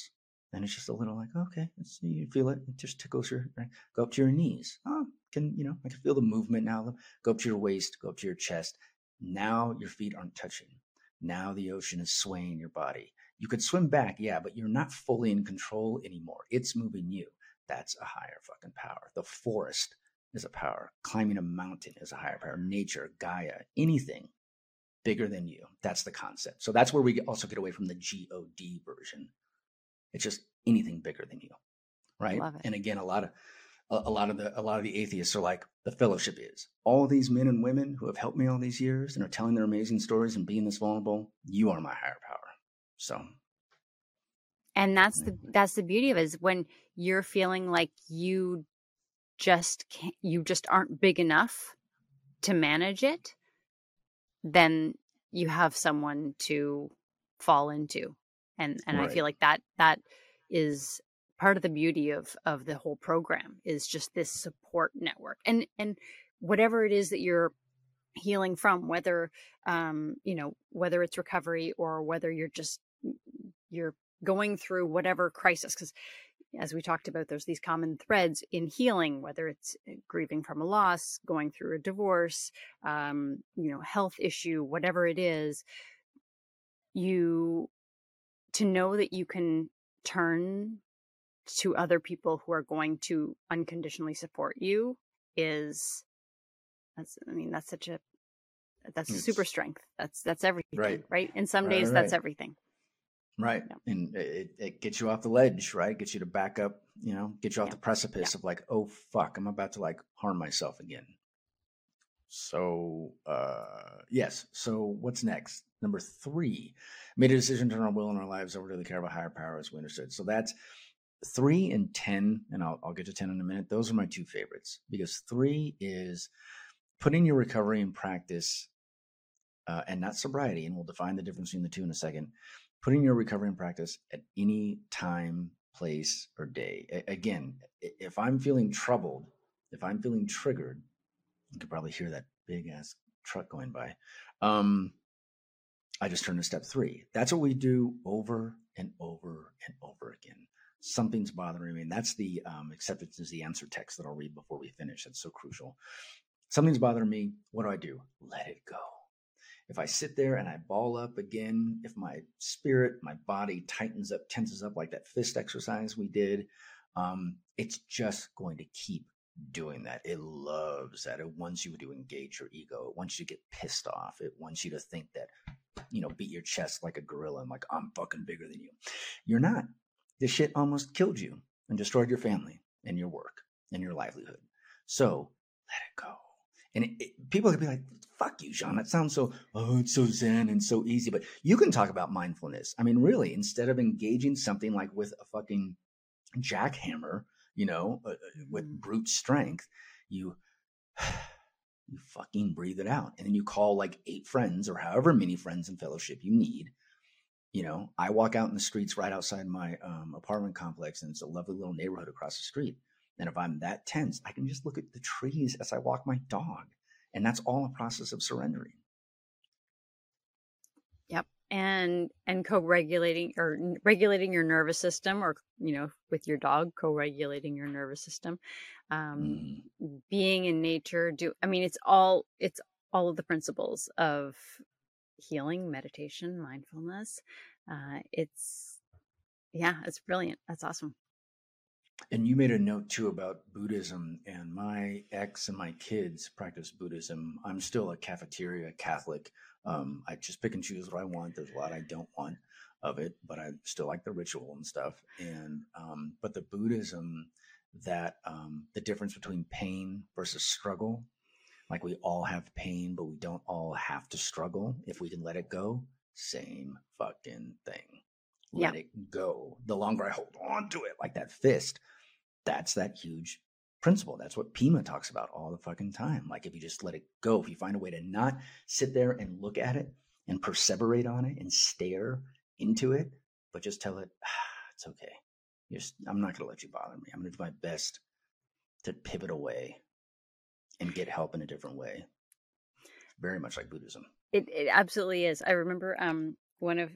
then it's just a little like, okay, it's, you feel it. It just tickles your, right? Go up to your knees. Oh, can, you know, I can feel the movement now. Go up to your waist, go up to your chest. Now your feet aren't touching. Now the ocean is swaying your body. You could swim back, yeah, but you're not fully in control anymore. It's moving you. That's a higher fucking power. The forest is a power. Climbing a mountain is a higher power. Nature, Gaia, anything bigger than you. That's the concept. So that's where we also get away from the G O D version. It's just anything bigger than you, right? Love it. And again, a lot of a, a lot of the a lot of the atheists are like, the fellowship is all these men and women who have helped me all these years and are telling their amazing stories and being this vulnerable. You are my higher power. So, and that's the that's the beauty of it, is when you're feeling like you just can't, you just aren't big enough to manage it, then you have someone to fall into. And and right. I feel like that that is part of the beauty of of the whole program, is just this support network. And and whatever it is that you're healing from, whether um you know, whether it's recovery or whether you're just you're going through whatever crisis, because as we talked about, there's these common threads in healing, whether it's grieving from a loss, going through a divorce, um, you know, health issue, whatever it is, you to know that you can turn to other people who are going to unconditionally support you is, that's, I mean, that's such a, that's It's, super strength. That's, that's everything, right? right? And some right, days right, that's right. everything. Right. Yeah. And it, it gets you off the ledge, right? Gets you to back up, you know, get you off yeah. the precipice yeah. of like, oh, fuck, I'm about to like harm myself again. So, uh, yes. So what's next? Number three, made a decision to turn our will and our lives over to the care of a higher power, as we understood. So that's three and ten, and I'll, I'll get to ten in a minute. Those are my two favorites, because three is putting your recovery in practice, uh, and not sobriety. And we'll define the difference between the two in a second. Putting your recovery in practice at any time, place, or day. A- again, if I'm feeling troubled, if I'm feeling triggered, you could probably hear that big ass truck going by. Um, I just turn to step three. That's what we do over and over and over again. Something's bothering me. And that's the um, acceptance is the answer text that I'll read before we finish. That's so crucial. Something's bothering me. What do I do? Let it go. If I sit there and I ball up again, if my spirit, my body tightens up, tenses up like that fist exercise we did, um, it's just going to keep doing that. It loves that. It wants you to engage your ego. It wants you to get pissed off. It wants you to think that, you know, beat your chest like a gorilla and like, I'm fucking bigger than you. You're not. This shit almost killed you and destroyed your family and your work and your livelihood. So let it go. And it, it, people could be like, fuck you, Sean. That sounds so, oh, it's so zen and so easy. But you can talk about mindfulness. I mean, really, instead of engaging something like with a fucking jackhammer, you know, uh, with brute strength, you you fucking breathe it out. And then you call like eight friends or however many friends and fellowship you need. You know, I walk out in the streets right outside my um, apartment complex, and it's a lovely little neighborhood across the street. And if I'm that tense, I can just look at the trees as I walk my dog. And that's all a process of surrendering. Yep. And and co-regulating or regulating your nervous system, or, you know, with your dog, co-regulating your nervous system. Um, mm. Being in nature, do I mean, it's all it's all of the principles of healing, meditation, mindfulness. Uh, it's, yeah, it's brilliant. That's awesome. And you made a note too about Buddhism, and my ex and my kids practice Buddhism. I'm still a cafeteria Catholic. Um, I just pick and choose what I want. There's a lot I don't want of it, but I still like the ritual and stuff. And, um, but the Buddhism that, um, the difference between pain versus struggle, like we all have pain, but we don't all have to struggle. If we can let it go, same fucking thing. Let yeah. it go. The longer I hold on to it, like that fist, that's that huge principle. That's what Pima talks about all the fucking time. Like if you just let it go, if you find a way to not sit there and look at it and perseverate on it and stare into it, but just tell it, ah, it's okay. Just, I'm not going to let you bother me. I'm going to do my best to pivot away and get help in a different way. Very much like Buddhism. It, it absolutely is. I remember um, one of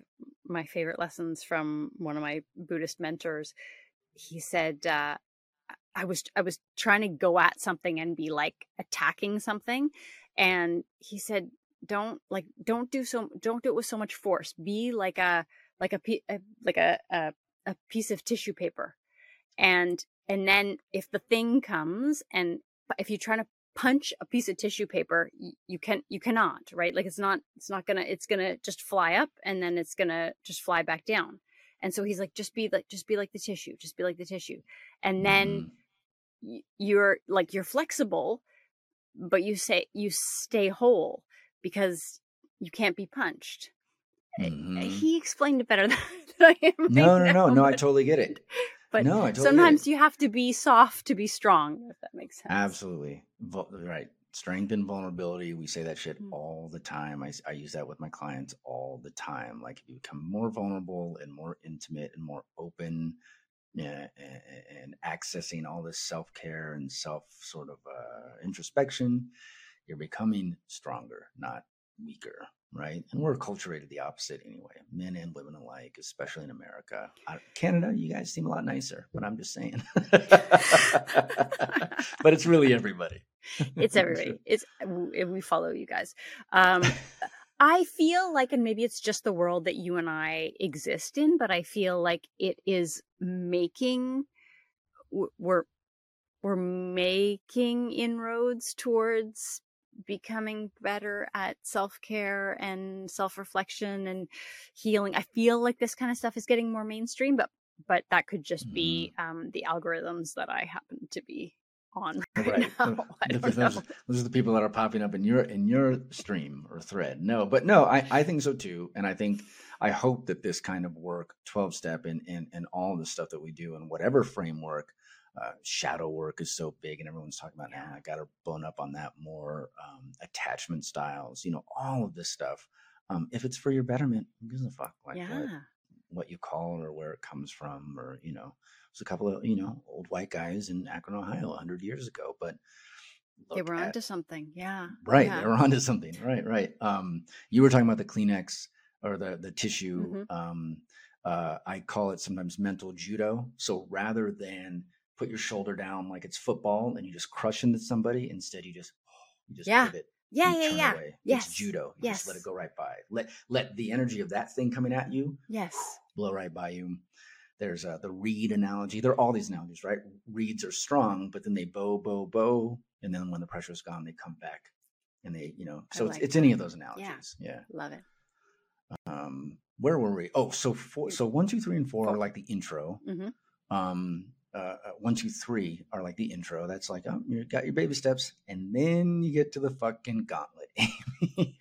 my favorite lessons from one of my Buddhist mentors. He said, uh, I was I was trying to go at something and be like attacking something, and he said, "Don't like don't do so don't do it with so much force. Be like a like a, a like a, a a piece of tissue paper, and and then if the thing comes, and if you're trying to punch a piece of tissue paper, you, you can you cannot, right? Like it's not it's not gonna it's gonna just fly up, and then it's gonna just fly back down." And so he's like, just be like, just be like the tissue, just be like the tissue. And then mm-hmm. you're like, you're flexible, but you say, you stay whole because you can't be punched. Mm-hmm. He explained it better than I am. Right no, no, now, no, no, but, I totally get it. But no, I totally sometimes get it. You have to be soft to be strong, if that makes sense. Absolutely. Right. Strength and vulnerability. We say that shit mm-hmm. all the time. I, I use that with my clients all the time. Like if you become more vulnerable and more intimate and more open yeah, and, and accessing all this self-care and self sort of uh, introspection, you're becoming stronger, not weaker. Right. And we're acculturated the opposite anyway, men and women alike, especially in America. I, Canada, you guys seem a lot nicer, but I'm just saying. But it's really everybody. It's everybody. It's we follow you guys. Um, I feel like, and maybe it's just the world that you and I exist in, but I feel like it is making, we're, we're making inroads towards becoming better at self-care and self-reflection and healing. I feel like this kind of stuff is getting more mainstream, but but that could just mm. be um, the algorithms that I happen to be on right, right. now. I don't those, know. Those are the people that are popping up in your in your stream or thread. No, but no, I, I think so too. And I think I hope that this kind of work, twelve step and and, and all the stuff that we do in whatever framework. Uh, shadow work is so big and everyone's talking about now. I got to bone up on that more. Um, attachment styles, you know, all of this stuff. Um, if it's for your betterment, who gives a fuck? Like yeah. what, what you call it or where it comes from, or, you know, there's a couple of, you know, old white guys in Akron, Ohio, one hundred years ago, but they were at, onto something. Yeah. Right. Yeah. They were onto something. Right. Right. Um, you were talking about the Kleenex or the, the tissue. Mm-hmm. Um, uh, I call it sometimes mental judo. So rather than put your shoulder down like it's football and you just crush into somebody, instead you just you just yeah. pivot. Yeah, yeah, yeah. Away. Yes. It's judo. You yes. just let it go right by. Let let the energy of that thing coming at you yes. blow right by you. There's uh, the reed analogy. There are all these analogies, right? Reeds are strong, but then they bow, bow, bow, and then when the pressure's gone, they come back, and they, you know. So I it's like it's that. Any of those analogies. Yeah. yeah, love it. Um, where were we? Oh, so four, so one, two, three, and four, four. are like the intro. Mm-hmm. Um. Uh, one, two, three are like the intro. That's like, oh, you got your baby steps. And then you get to the fucking gauntlet, Amy.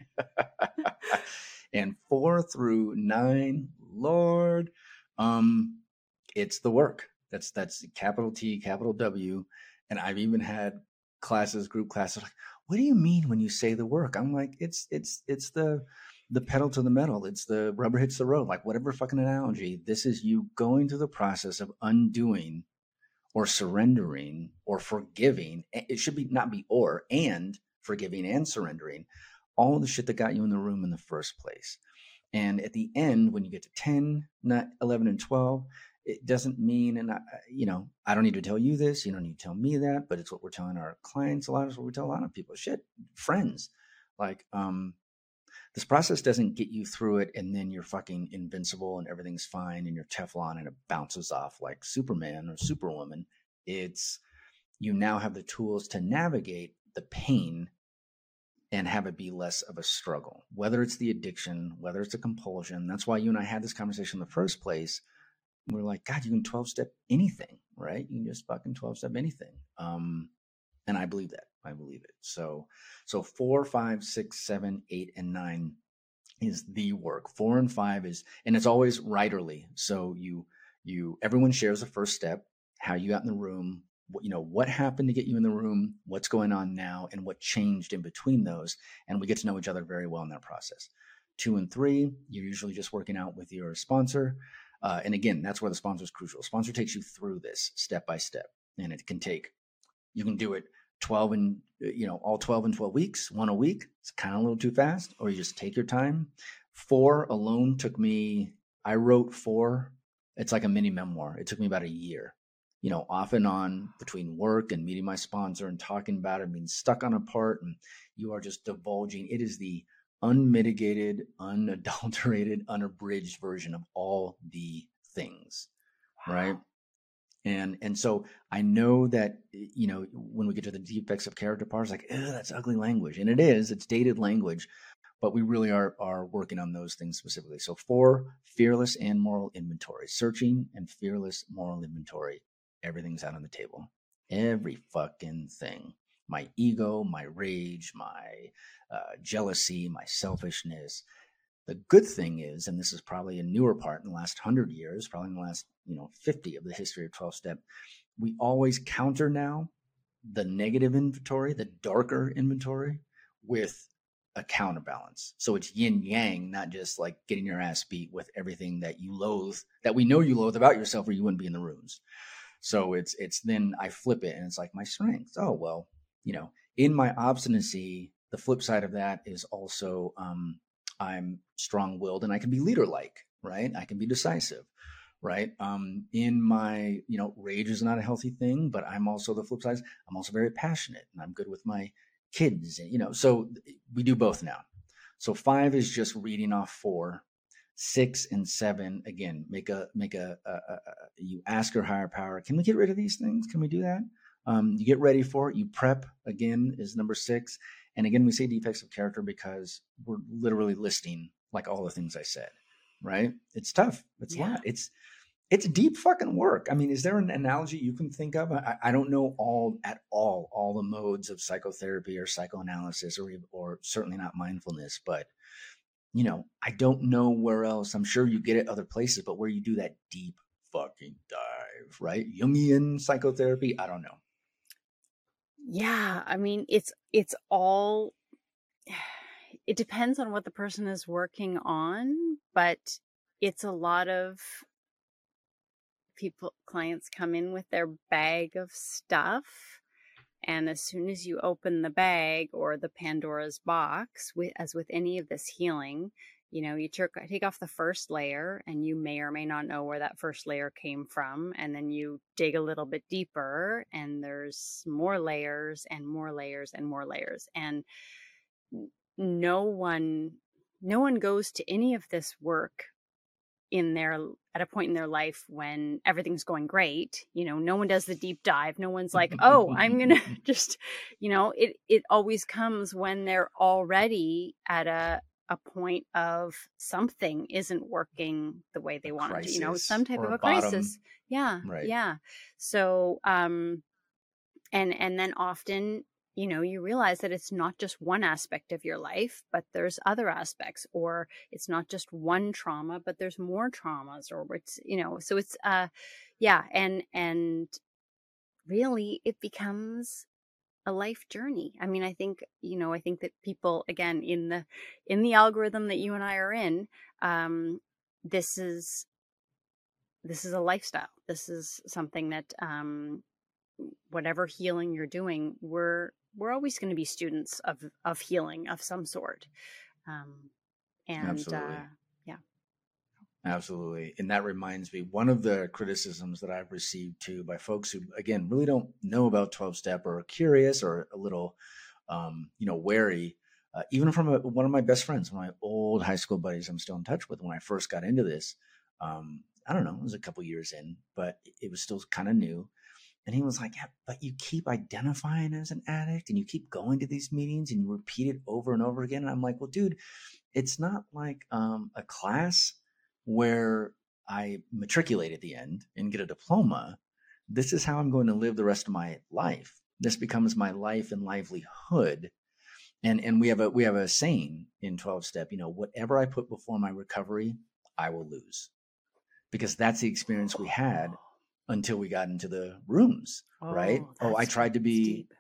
And four through nine, Lord, um, it's the work. That's, that's capital T, capital W. And I've even had classes, group classes, like, what do you mean when you say the work? I'm like, it's, it's, it's the, the pedal to the metal. It's the rubber hits the road, like whatever fucking analogy. This is you going through the process of undoing or surrendering or forgiving. It should be not be or, and forgiving and surrendering all of the shit that got you in the room in the first place. And at the end, when you get to ten, not eleven and twelve, it doesn't mean, and I, you know, I don't need to tell you this, you don't need to tell me that, but it's what we're telling our clients a lot. It's what we tell a lot of people, shit, friends. Like, um, this process doesn't get you through it and then you're fucking invincible and everything's fine and you're Teflon and it bounces off like Superman or Superwoman. It's you now have the tools to navigate the pain and have it be less of a struggle, whether it's the addiction, whether it's a compulsion. That's why you and I had this conversation in the first place. We're like, God, you can twelve step anything, right? You can just fucking twelve step anything. Um, and I believe that. I believe it. So, so four, five, six, seven, eight, and nine is the work. Four and five is, and it's always writerly. So you, you, everyone shares the first step, how you got in the room, what, you know, what happened to get you in the room, what's going on now, and what changed in between those. And we get to know each other very well in that process. Two and three, you're usually just working out with your sponsor. Uh, and again, that's where the sponsor is crucial. Sponsor takes you through this step by step, and it can take, you can do it twelve and, you know, all twelve and twelve weeks, one a week. It's kind of a little too fast, or you just take your time. Four alone took me I wrote four. It's like a mini memoir. It took me about a year, you know, off and on between work and meeting my sponsor and talking about it, being stuck on a part, and you are just divulging. It is the unmitigated, unadulterated, unabridged version of all the things, wow. right? And and so I know that, you know, when we get to the defects of character parts, like, that's ugly language. And it is, it's dated language, but we really are are working on those things specifically. So four, fearless and moral inventory, searching and fearless moral inventory. Everything's out on the table. Every fucking thing. My ego, my rage, my uh, jealousy, my selfishness. The good thing is, and this is probably a newer part in the last hundred years, probably in the last, you know, fifty of the history of twelve step, we always counter now the negative inventory, the darker inventory, with a counterbalance. So it's yin yang, not just like getting your ass beat with everything that you loathe, that we know you loathe about yourself, or you wouldn't be in the rooms. So it's it's then I flip it, and it's like my strengths. Oh, well, you know, in my obstinacy, the flip side of that is also um, I'm strong-willed and I can be leader-like, right? I can be decisive, right? Um, in my, you know, rage is not a healthy thing, but I'm also the flip side. I'm also very passionate, and I'm good with my kids, and, you know, so we do both now. So five is just reading off four. Six and seven, again, make a, make a, a, a, a you ask your higher power, can we get rid of these things? Can we do that? Um, you get ready for it. You prep, again, is number six. And again, we say defects of character because we're literally listing like all the things I said, right? It's tough. It's yeah. a lot. It's, it's deep fucking work. I mean, is there an analogy you can think of? I, I don't know all at all, all the modes of psychotherapy or psychoanalysis, or, or certainly not mindfulness, but you know, I don't know where else. I'm sure you get it other places, but where you do that deep fucking dive, right? Jungian psychotherapy. I don't know. Yeah. I mean, it's, it's all, it depends on what the person is working on, but it's a lot of people, clients come in with their bag of stuff. And as soon as you open the bag or the Pandora's box, with, as with any of this healing, you know, you take off the first layer, and you may or may not know where that first layer came from. And then you dig a little bit deeper, and there's more layers and more layers and more layers. And no one, no one goes to any of this work in their, at a point in their life when everything's going great. You know, no one does the deep dive. No one's like, oh, I'm going to just, you know, it, it always comes when they're already at a, a point of something isn't working the way they want it to, you know, some type of a, a crisis. Yeah. Right. Yeah. So, um, and, and then often, you know, you realize that it's not just one aspect of your life, but there's other aspects, or it's not just one trauma, but there's more traumas, or it's, you know, so it's, uh, yeah. And, and really it becomes a life journey. I mean, I think, you know, I think that people, again, in the, in the algorithm that you and I are in, um, this is, this is a lifestyle. This is something that, um, whatever healing you're doing, we're, we're always going to be students of, of healing of some sort. Um, and, Absolutely. uh, yeah. Absolutely. And that reminds me, one of the criticisms that I've received too by folks who, again, really don't know about twelve step, or are curious, or a little, um, you know, wary, uh, even from a, one of my best friends, one of my old high school buddies I'm still in touch with. When I first got into this, um, I don't know, it was a couple years in, but it was still kind of new. And he was like, yeah, but you keep identifying as an addict, and you keep going to these meetings, and you repeat it over and over again. And I'm like, well, dude, it's not like um, a class where I matriculate at the end and get a diploma. This is how I'm going to live the rest of my life. This becomes my life and livelihood. And and we have a we have a saying in twelve step, you know, whatever I put before my recovery, I will lose. Because that's the experience we had until we got into the rooms, oh, right? Oh, I tried to be, deep.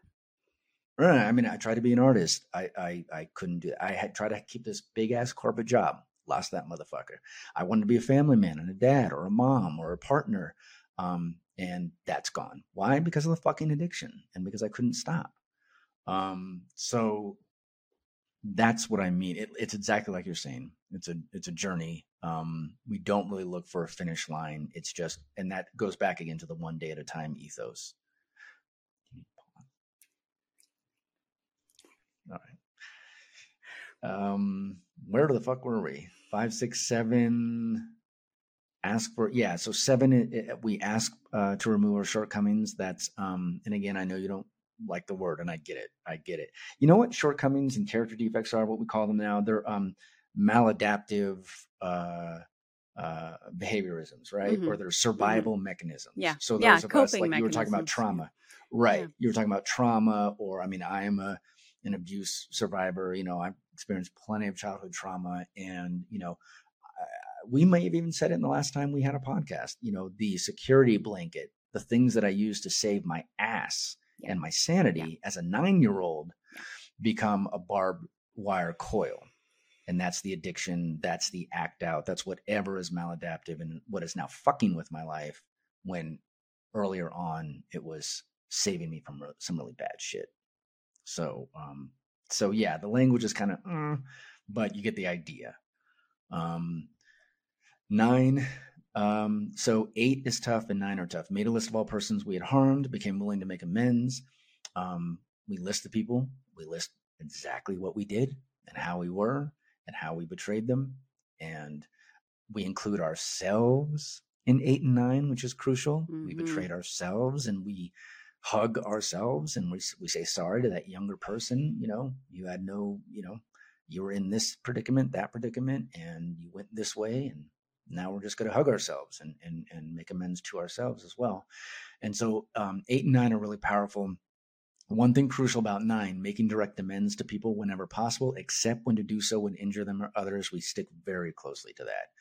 I mean, I tried to be an artist. I, I, I couldn't do it. I had tried to keep this big ass corporate job. Lost that motherfucker. I wanted to be a family man and a dad or a mom or a partner. Um, and that's gone. Why? Because of the fucking addiction, and because I couldn't stop. Um, so that's what I mean. It, it's exactly like you're saying. It's a it's a journey. Um, we don't really look for a finish line. It's just, and that goes back again to the one day at a time ethos. All right. Um, where the fuck were we? Five, six, seven. Ask for, yeah. So seven, it, it, we ask uh, to remove our shortcomings. That's, um, and again, I know you don't like the word, and I get it. I get it. You know what shortcomings and character defects are? What we call them now? They're um, maladaptive uh, uh, behaviorisms, right? Mm-hmm. Or they're survival mm-hmm. mechanisms. Yeah. So those yeah, of us, like you were talking about mechanisms. trauma, right? Yeah. You were talking about trauma, or I mean, I am a an abuse survivor. You know, I've experienced plenty of childhood trauma, and you know. We may have even said it in the last time we had a podcast, you know, the security blanket, the things that I used to save my ass yeah. and my sanity yeah. as a nine-year-old yeah. become a barbed wire coil. And that's the addiction. That's the act out. That's whatever is maladaptive and what is now fucking with my life when earlier on it was saving me from some really bad shit. So, um, so yeah, the language is kind of, mm, but you get the idea. Um, Nine, um, so eight is tough and nine are tough. Made a list of all persons we had harmed, became willing to make amends. Um, we list the people. We list exactly what we did and how we were and how we betrayed them. And we include ourselves in eight and nine, which is crucial. Mm-hmm. We betrayed ourselves and we hug ourselves and we, we say sorry to that younger person. You know, you had no, you know, you were in this predicament, that predicament, and you went this way, and now we're just going to hug ourselves and, and, and make amends to ourselves as well. And so um, eight and nine are really powerful. One thing crucial about nine, making direct amends to people whenever possible, except when to do so would injure them or others. We stick very closely to that.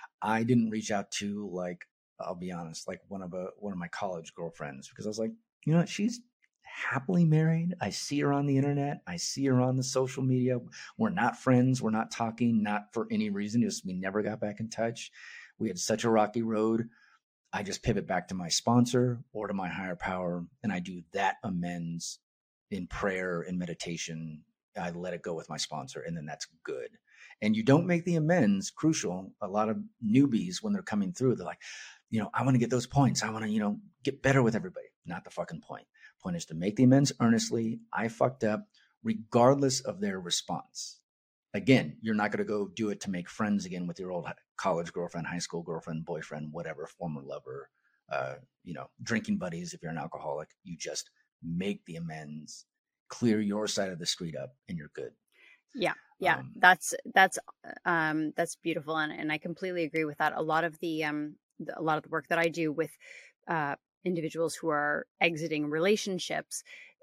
I didn't reach out to, like, I'll be honest, like one of a, one of my college girlfriends, because I was like, you know what, she's happily married. I see her on the internet. I see her on the social media. We're not friends. We're not talking, not for any reason. Just we never got back in touch. We had such a rocky road. I just pivot back to my sponsor or to my higher power, and I do that amends in prayer and meditation. I let it go with my sponsor, and then that's good. And you don't make the amends, crucial. A lot of newbies, when they're coming through, they're like, you know, I want to get those points. I want to, you know, get better with everybody. Not the fucking point. Point is to make the amends earnestly. I fucked up, regardless of their response. Again, you're not going to go do it to make friends again with your old college girlfriend, high school girlfriend, boyfriend, whatever, former lover, uh, you know, drinking buddies if you're an alcoholic. You just make the amends, clear your side of the street up, and you're good. Yeah. Yeah. Um, that's, that's, um, that's beautiful. And, and I completely agree with that. A lot of the, um, the, a lot of the work that I do with, uh, individuals who are exiting relationships,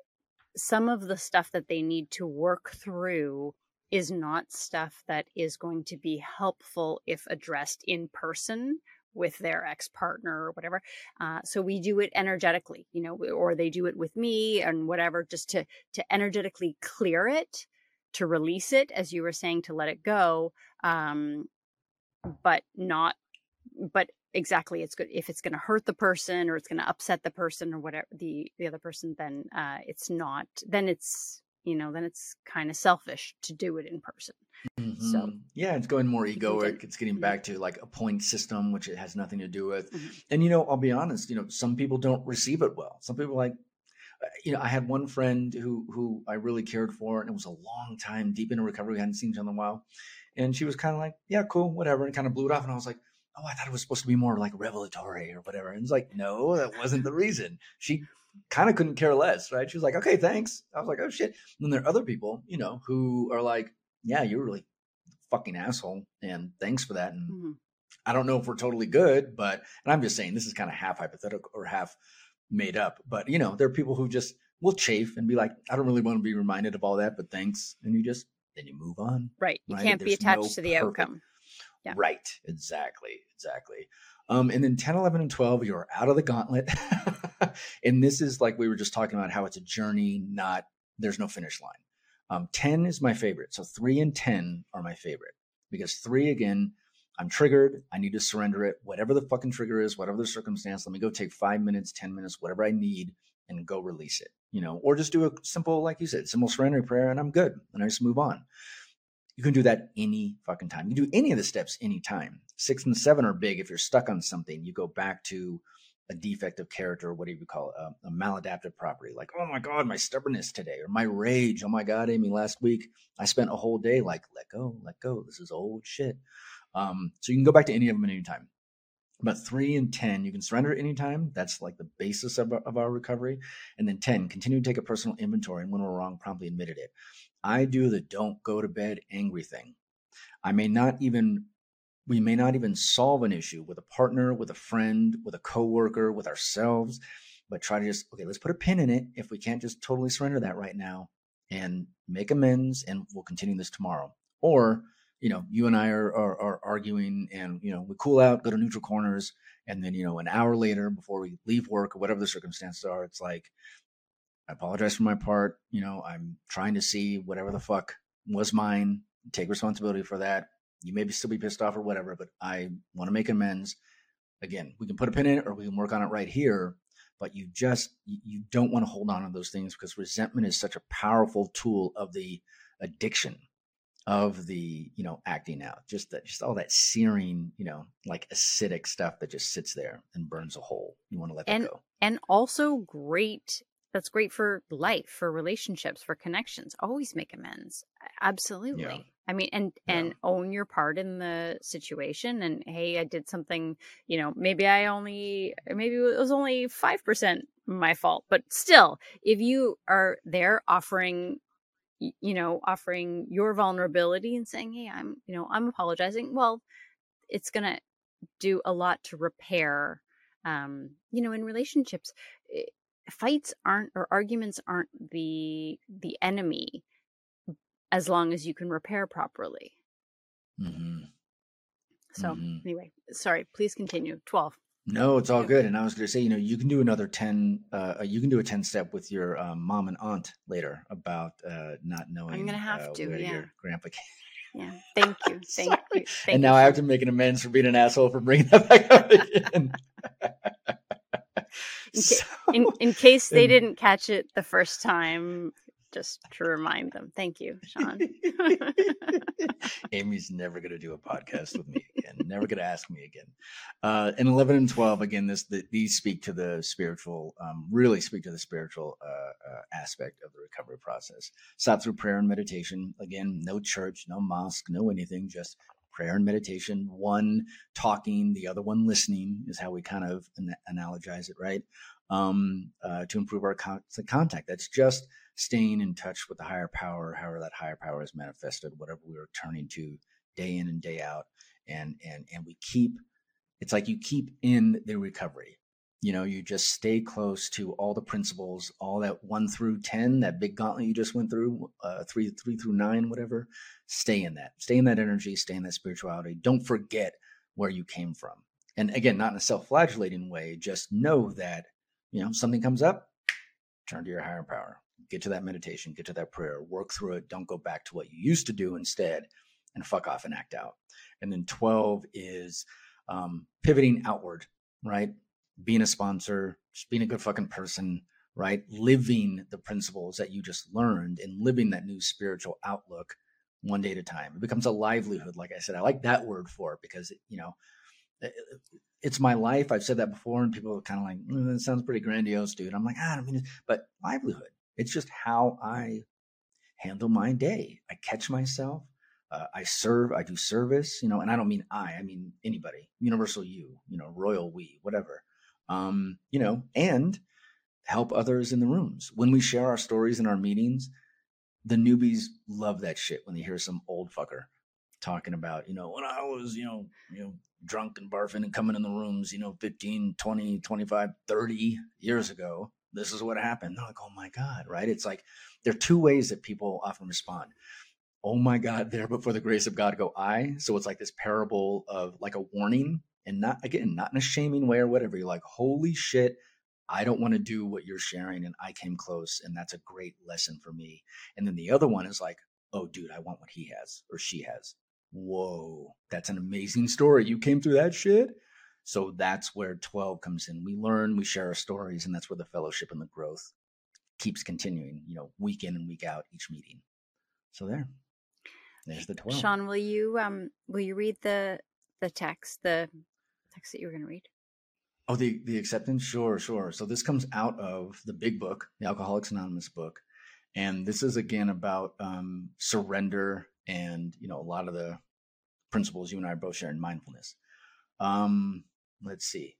some of the stuff that they need to work through is not stuff that is going to be helpful if addressed in person with their ex-partner or whatever. Uh, so we do it energetically, you know, or they do it with me and whatever, just to, to energetically clear it, to release it, as you were saying, to let it go. Um, but not, but exactly, it's good if it's going to hurt the person or it's going to upset the person or whatever the, the other person, then uh, it's not, then it's, you know, then it's kind of selfish to do it in person. Mm-hmm. So yeah, it's going more egoic. It's getting back to like a point system, which it has nothing to do with. Mm-hmm. And, you know, I'll be honest, you know, some people don't receive it well. Some people like, you know, I had one friend who, who I really cared for, and it was a long time deep into recovery. We hadn't seen each other in a while. And she was kind of like, yeah, cool, whatever. And kind of blew it off. And I was like, oh, I thought it was supposed to be more like revelatory or whatever. And it's like, no, that wasn't the reason. She kind of couldn't care less, right? She was like, okay, thanks. I was like, oh shit. And then there are other people, you know, who are like, yeah, you're really fucking asshole, and thanks for that. And mm-hmm. I don't know if we're totally good, but, and I'm just saying this is kind of half hypothetical or half made up, but you know, there are people who just will chafe and be like, I don't really want to be reminded of all that, but thanks. And you just, then you move on. Right. You right? can't There's be attached no to the perfect outcome. Yeah. Right. Exactly. Exactly. Um, and then ten, eleven, and twelve, you're out of the gauntlet. And this is like we were just talking about how it's a journey, not, there's no finish line. Um, ten is my favorite. So three and ten are my favorite because three, again, I'm triggered. I need to surrender it. Whatever the fucking trigger is, whatever the circumstance, let me go take five minutes, ten minutes, whatever I need and go release it, you know, or just do a simple, like you said, simple surrender prayer and I'm good. And I just move on. You can do that any fucking time. You do any of the steps anytime. Six and seven are big. If you're stuck on something, you go back to a defective character, or what do you call it? A, a maladaptive property. Like, oh my God, my stubbornness today, or my rage. Oh my God, Amy, last week I spent a whole day like, let go, let go. This is old shit. Um, so you can go back to any of them at any time. But three and ten, you can surrender at any time. That's like the basis of our, of our recovery. And then ten, continue to take a personal inventory, and when we're wrong, promptly admitted it. I do the don't go to bed angry thing. I may not even We may not even solve an issue with a partner, with a friend, with a coworker, with ourselves, but try to just, okay, let's put a pin in it. If we can't just totally surrender that right now and make amends, and we'll continue this tomorrow. Or, you know, you and I are, are, are arguing and, you know, we cool out, go to neutral corners. And then, you know, an hour later before we leave work or whatever the circumstances are, it's like, I apologize for my part. You know, I'm trying to see whatever the fuck was mine, take responsibility for that. You may still be pissed off or whatever, but I want to make amends. Again, we can put a pin in it or we can work on it right here, but you just, you don't want to hold on to those things, because resentment is such a powerful tool of the addiction of the, you know, acting out, just that, just all that searing, you know, like acidic stuff that just sits there and burns a hole. You want to let and, that go. And also great. That's great for life, for relationships, for connections. Always make amends. Absolutely. Yeah. I mean, and, yeah. and own your part in the situation. And hey, I did something, you know, maybe I only, maybe it was only five percent my fault, but still, if you are there offering, you know, offering your vulnerability and saying, hey, I'm, you know, I'm apologizing. Well, it's going to do a lot to repair, um, you know, in relationships. It, fights aren't, or arguments aren't the the enemy, as long as you can repair properly. Mm-hmm. So mm-hmm. anyway, sorry, please continue. twelve. No, it's all good. And I was going to say, you know, you can do another ten, uh, you can do a ten step with your um, mom and aunt later about uh, not knowing I'm gonna have uh, to, where yeah. your grandpa came. Yeah, thank you. Thank you. Thank and you. now I have to make an amends for being an asshole for bringing that back up again. In, ca- in, in case they didn't catch it the first time, just to remind them. Thank you, Sean. Amy's never going to do a podcast with me again. Never going to ask me again. Uh, and eleven and twelve, again, this the, these speak to the spiritual, um, really speak to the spiritual uh, uh, aspect of the recovery process. Sought through prayer and meditation. Again, no church, no mosque, no anything, just prayer and meditation. One talking, the other one listening is how we kind of an- analogize it, right? Um, uh, to improve our con- contact. That's just staying in touch with the higher power, however that higher power is manifested, whatever we are turning to day in and day out. And, and, and we keep, it's like you keep in the recovery, you know, you just stay close to all the principles, all that one through ten, that big gauntlet you just went through, uh, three, three through nine, whatever, stay in that, stay in that energy, stay in that spirituality. Don't forget where you came from. And again, not in a self-flagellating way, just know that, you know, something comes up, turn to your higher power. Get to that meditation, get to that prayer, work through it. Don't go back to what you used to do instead and fuck off and act out. And then twelve is um, pivoting outward, right? Being a sponsor, just being a good fucking person, right? Living the principles that you just learned and living that new spiritual outlook one day at a time. It becomes a livelihood. Like I said, I like that word for it because, it, you know, it, it's my life. I've said that before and people are kind of like, mm, that sounds pretty grandiose, dude. I'm like, ah, I don't mean it. But livelihood. It's just how I handle my day. I catch myself. Uh, I serve. I do service, you know, and I don't mean I, I mean anybody, universal you, you know, royal we, whatever, um, you know, and help others in the rooms. When we share our stories in our meetings, the newbies love that shit when they hear some old fucker talking about, you know, when I was, you know, you know, drunk and barfing and coming in the rooms, you know, fifteen, twenty, twenty-five, thirty years ago. This is what happened. They're like, oh my God, right? It's like there are two ways that people often respond. Oh my God, there, but for the grace of God go I. So it's like this parable of like a warning, and not, again, not in a shaming way or whatever. You're like, holy shit, I don't want to do what you're sharing, and I came close, and that's a great lesson for me. And then the other one is like, oh dude, I want what he has or she has. Whoa, that's an amazing story. You came through that shit. So that's where twelve comes in. We learn, we share our stories, and that's where the fellowship and the growth keeps continuing, you know, week in and week out, each meeting. So there, there's the twelve. Sean, will you um will you read the the text, the text that you were going to read? Oh, the the acceptance, sure, sure. So this comes out of the big book, the Alcoholics Anonymous book, and this is again about um, surrender and you know a lot of the principles you and I are both sharing, mindfulness. Um, let's see.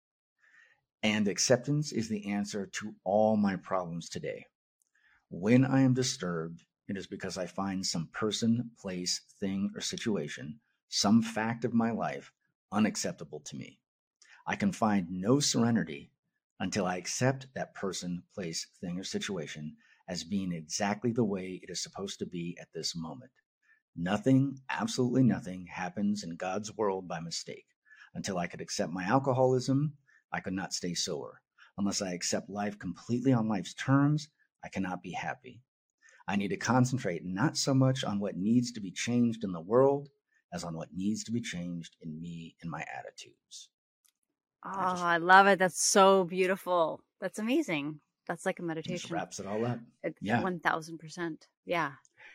And acceptance is the answer to all my problems today. When I am disturbed, it is because I find some person, place, thing, or situation, some fact of my life unacceptable to me. I can find no serenity until I accept that person, place, thing, or situation as being exactly the way it is supposed to be at this moment. Nothing, absolutely nothing, happens in God's world by mistake. Until I could accept my alcoholism, I could not stay sober. Unless I accept life completely on life's terms, I cannot be happy. I need to concentrate not so much on what needs to be changed in the world as on what needs to be changed in me and my attitudes. Oh, I just- I love it. That's so beautiful. That's amazing. That's like a Just meditation. wraps it all up. It's Yeah. one thousand percent. Yeah.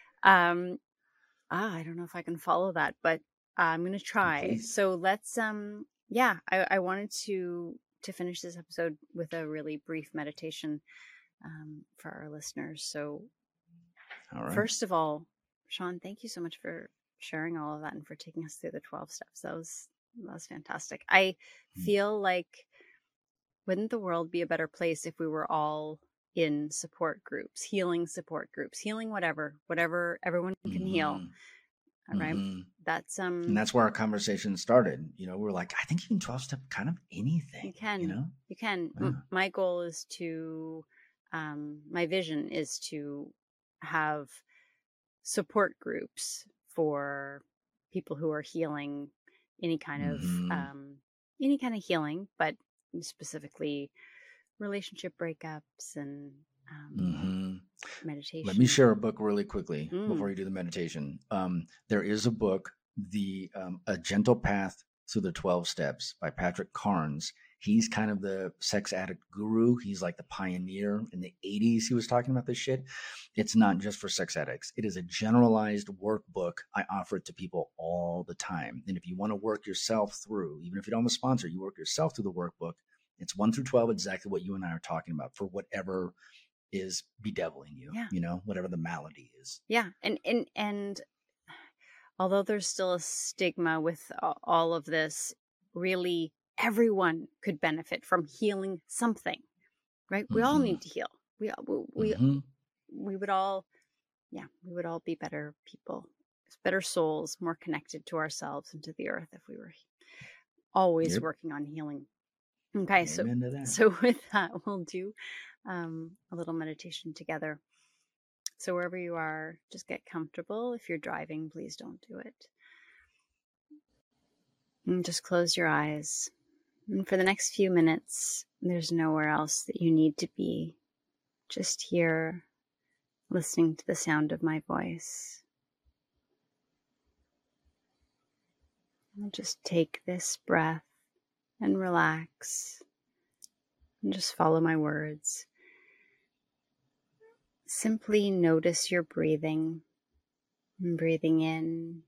Um, ah, I don't know if I can follow that, but uh, I'm going to try. Please. So let's, um, yeah, I, I wanted to, to finish this episode with a really brief meditation, um, for our listeners. So All right. first of all, Sean, thank you so much for sharing all of that and for taking us through the twelve steps. That was, that was fantastic. I Mm. feel like, wouldn't the world be a better place if we were all in support groups, healing support groups, healing whatever, whatever everyone can heal. Mhm. All right. Mhm. That's, um, And that's where our conversation started. You know, we we're like, I think you can twelve step kind of anything. You can. You know? you can, Yeah. M- my goal is to, um, my vision is to have support groups for people who are healing any kind of, Mhm. um, any kind of healing, but specifically relationship breakups and, um, Mhm. meditation. Let me share a book really quickly Mm. before you do the meditation. Um, there is a book, the um, A Gentle Path Through the twelve Steps by Patrick Carnes. He's kind of the sex addict guru. He's like the pioneer. In the eighties, he was talking about this shit. It's not just for sex addicts. It is a generalized workbook. I offer it to people all the time. And if you want to work yourself through, even if you don't have a sponsor, you work yourself through the workbook. It's one through twelve, exactly what you and I are talking about for whatever is bedeviling you, Yeah. you know, whatever the malady is. Yeah. And, and, and although there's still a stigma with a- all of this, really everyone could benefit from healing something, right? We all Mhm. need to heal. We, we, we, Mhm. we would all, yeah, we would all be better people, better souls, more connected to ourselves and to the earth if we were always Yep. working on healing. Okay. So, Amen to that. so with that, we'll do, um, a little meditation together. So wherever you are, just get comfortable. If you're driving, please don't do it. And just close your eyes. And for the next few minutes, there's nowhere else that you need to be. Just here, listening to the sound of my voice. And just take this breath and relax. And just follow my words. Simply notice your breathing. And breathing in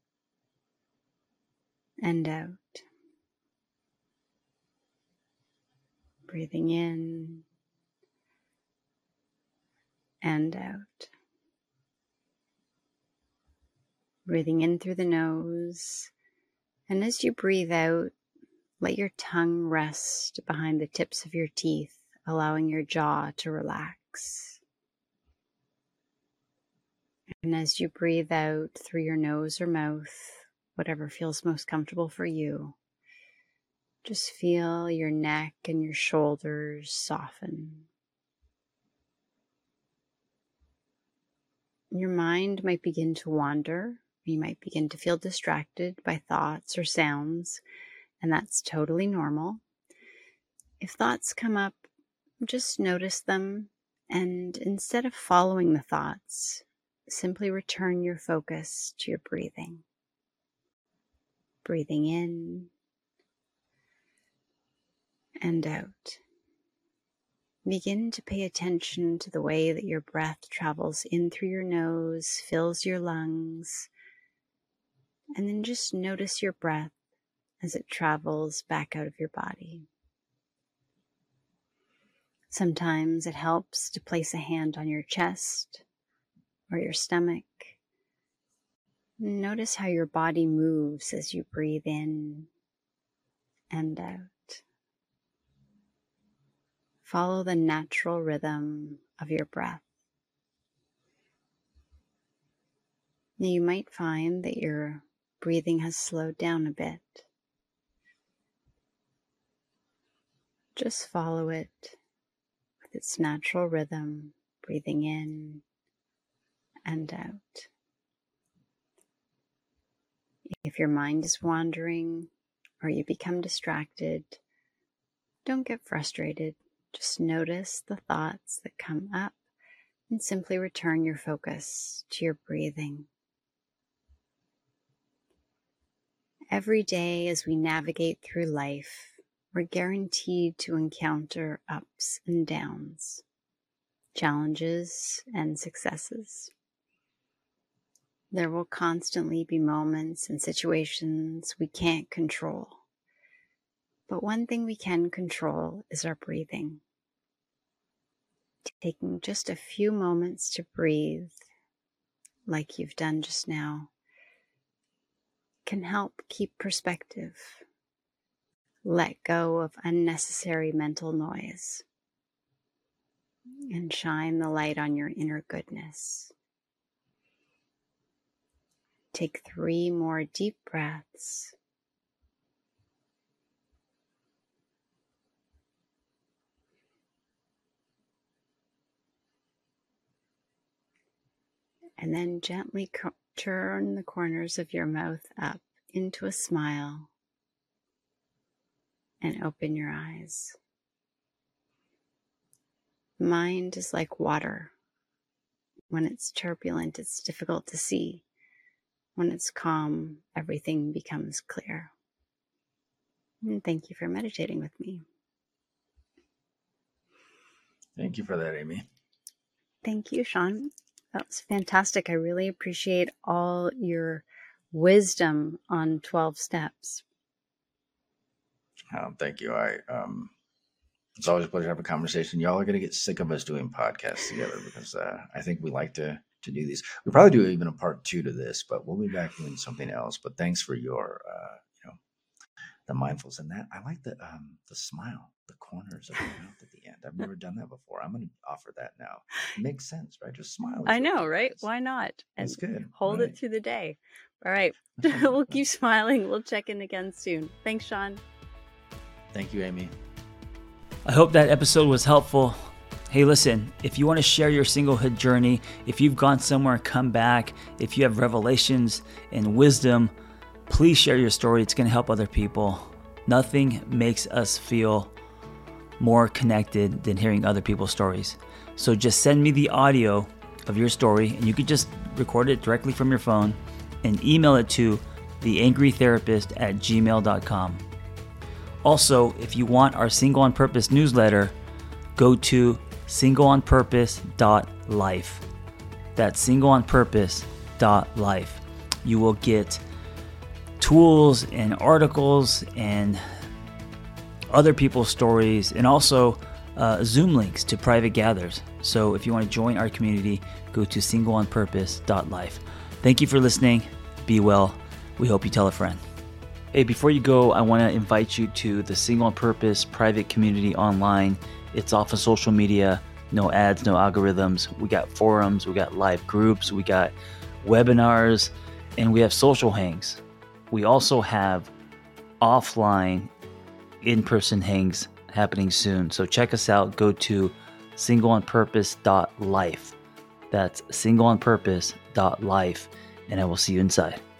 and out. Breathing in and out. Breathing in through the nose. And as you breathe out, let your tongue rest behind the tips of your teeth, allowing your jaw to relax. And as you breathe out through your nose or mouth, whatever feels most comfortable for you, just feel your neck and your shoulders soften. Your mind might begin to wander. You might begin to feel distracted by thoughts or sounds, and that's totally normal. If thoughts come up, just notice them, and instead of following the thoughts, simply return your focus to your breathing. Breathing in and out. Begin to pay attention to the way that your breath travels in through your nose, fills your lungs, and then just notice your breath as it travels back out of your body. Sometimes it helps to place a hand on your chest or your stomach. Notice how your body moves as you breathe in and out. Follow the natural rhythm of your breath. Now you might find that your breathing has slowed down a bit. Just follow it with its natural rhythm, breathing in and out. If your mind is wandering or you become distracted, don't get frustrated. Just notice the thoughts that come up and simply return your focus to your breathing. Every day as we navigate through life, we're guaranteed to encounter ups and downs, challenges and successes. There will constantly be moments and situations we can't control. But one thing we can control is our breathing. Taking just a few moments to breathe, like you've done just now, can help keep perspective. Let go of unnecessary mental noise and shine the light on your inner goodness. Take three more deep breaths. And then gently co- turn the corners of your mouth up into a smile and open your eyes. Mind is like water. When it's turbulent, it's difficult to see. When it's calm, everything becomes clear. And thank you for meditating with me. Thank you for that, Amy. Thank you, Sean. That was fantastic. I really appreciate all your wisdom on twelve steps. Oh, thank you. I um, it's always a pleasure to have a conversation. Y'all are going to get sick of us doing podcasts together because uh, I think we like to to do these. We'll probably do even a part two to this, but we'll be back doing something else. But thanks for your, uh, you know, the mindfulness and that. I like the um, the smile, the corners of the mouth at the end. I've never done that before. I'm going to offer that now. It makes sense, right? Just smile. I know, right? Why not? And that's good. Hold right. it through the day. All right. We'll keep smiling. We'll check in again soon. Thanks, Sean. Thank you, Amy. I hope that episode was helpful. Hey, listen, if you want to share your singlehood journey, if you've gone somewhere and come back, if you have revelations and wisdom, please share your story. It's going to help other people. Nothing makes us feel more connected than hearing other people's stories. So just send me the audio of your story, and you could just record it directly from your phone and email it to the angry therapist at gmail dot com. Also, if you want our Single on Purpose newsletter, go to single on purpose dot life. That's single on purpose dot life. You will get tools and articles and other people's stories, and also uh, Zoom links to private gathers. So if you want to join our community, go to single on purpose dot life. Thank you for listening. Be well. We hope you tell a friend. Hey, before you go, I want to invite you to the Single on Purpose private community online. It's off of social media, no ads, no algorithms. We got forums, we got live groups, we got webinars, and we have social hangs. We also have offline in-person hangs happening soon. So check us out. Go to single on purpose dot life. That's single on purpose dot life, and I will see you inside.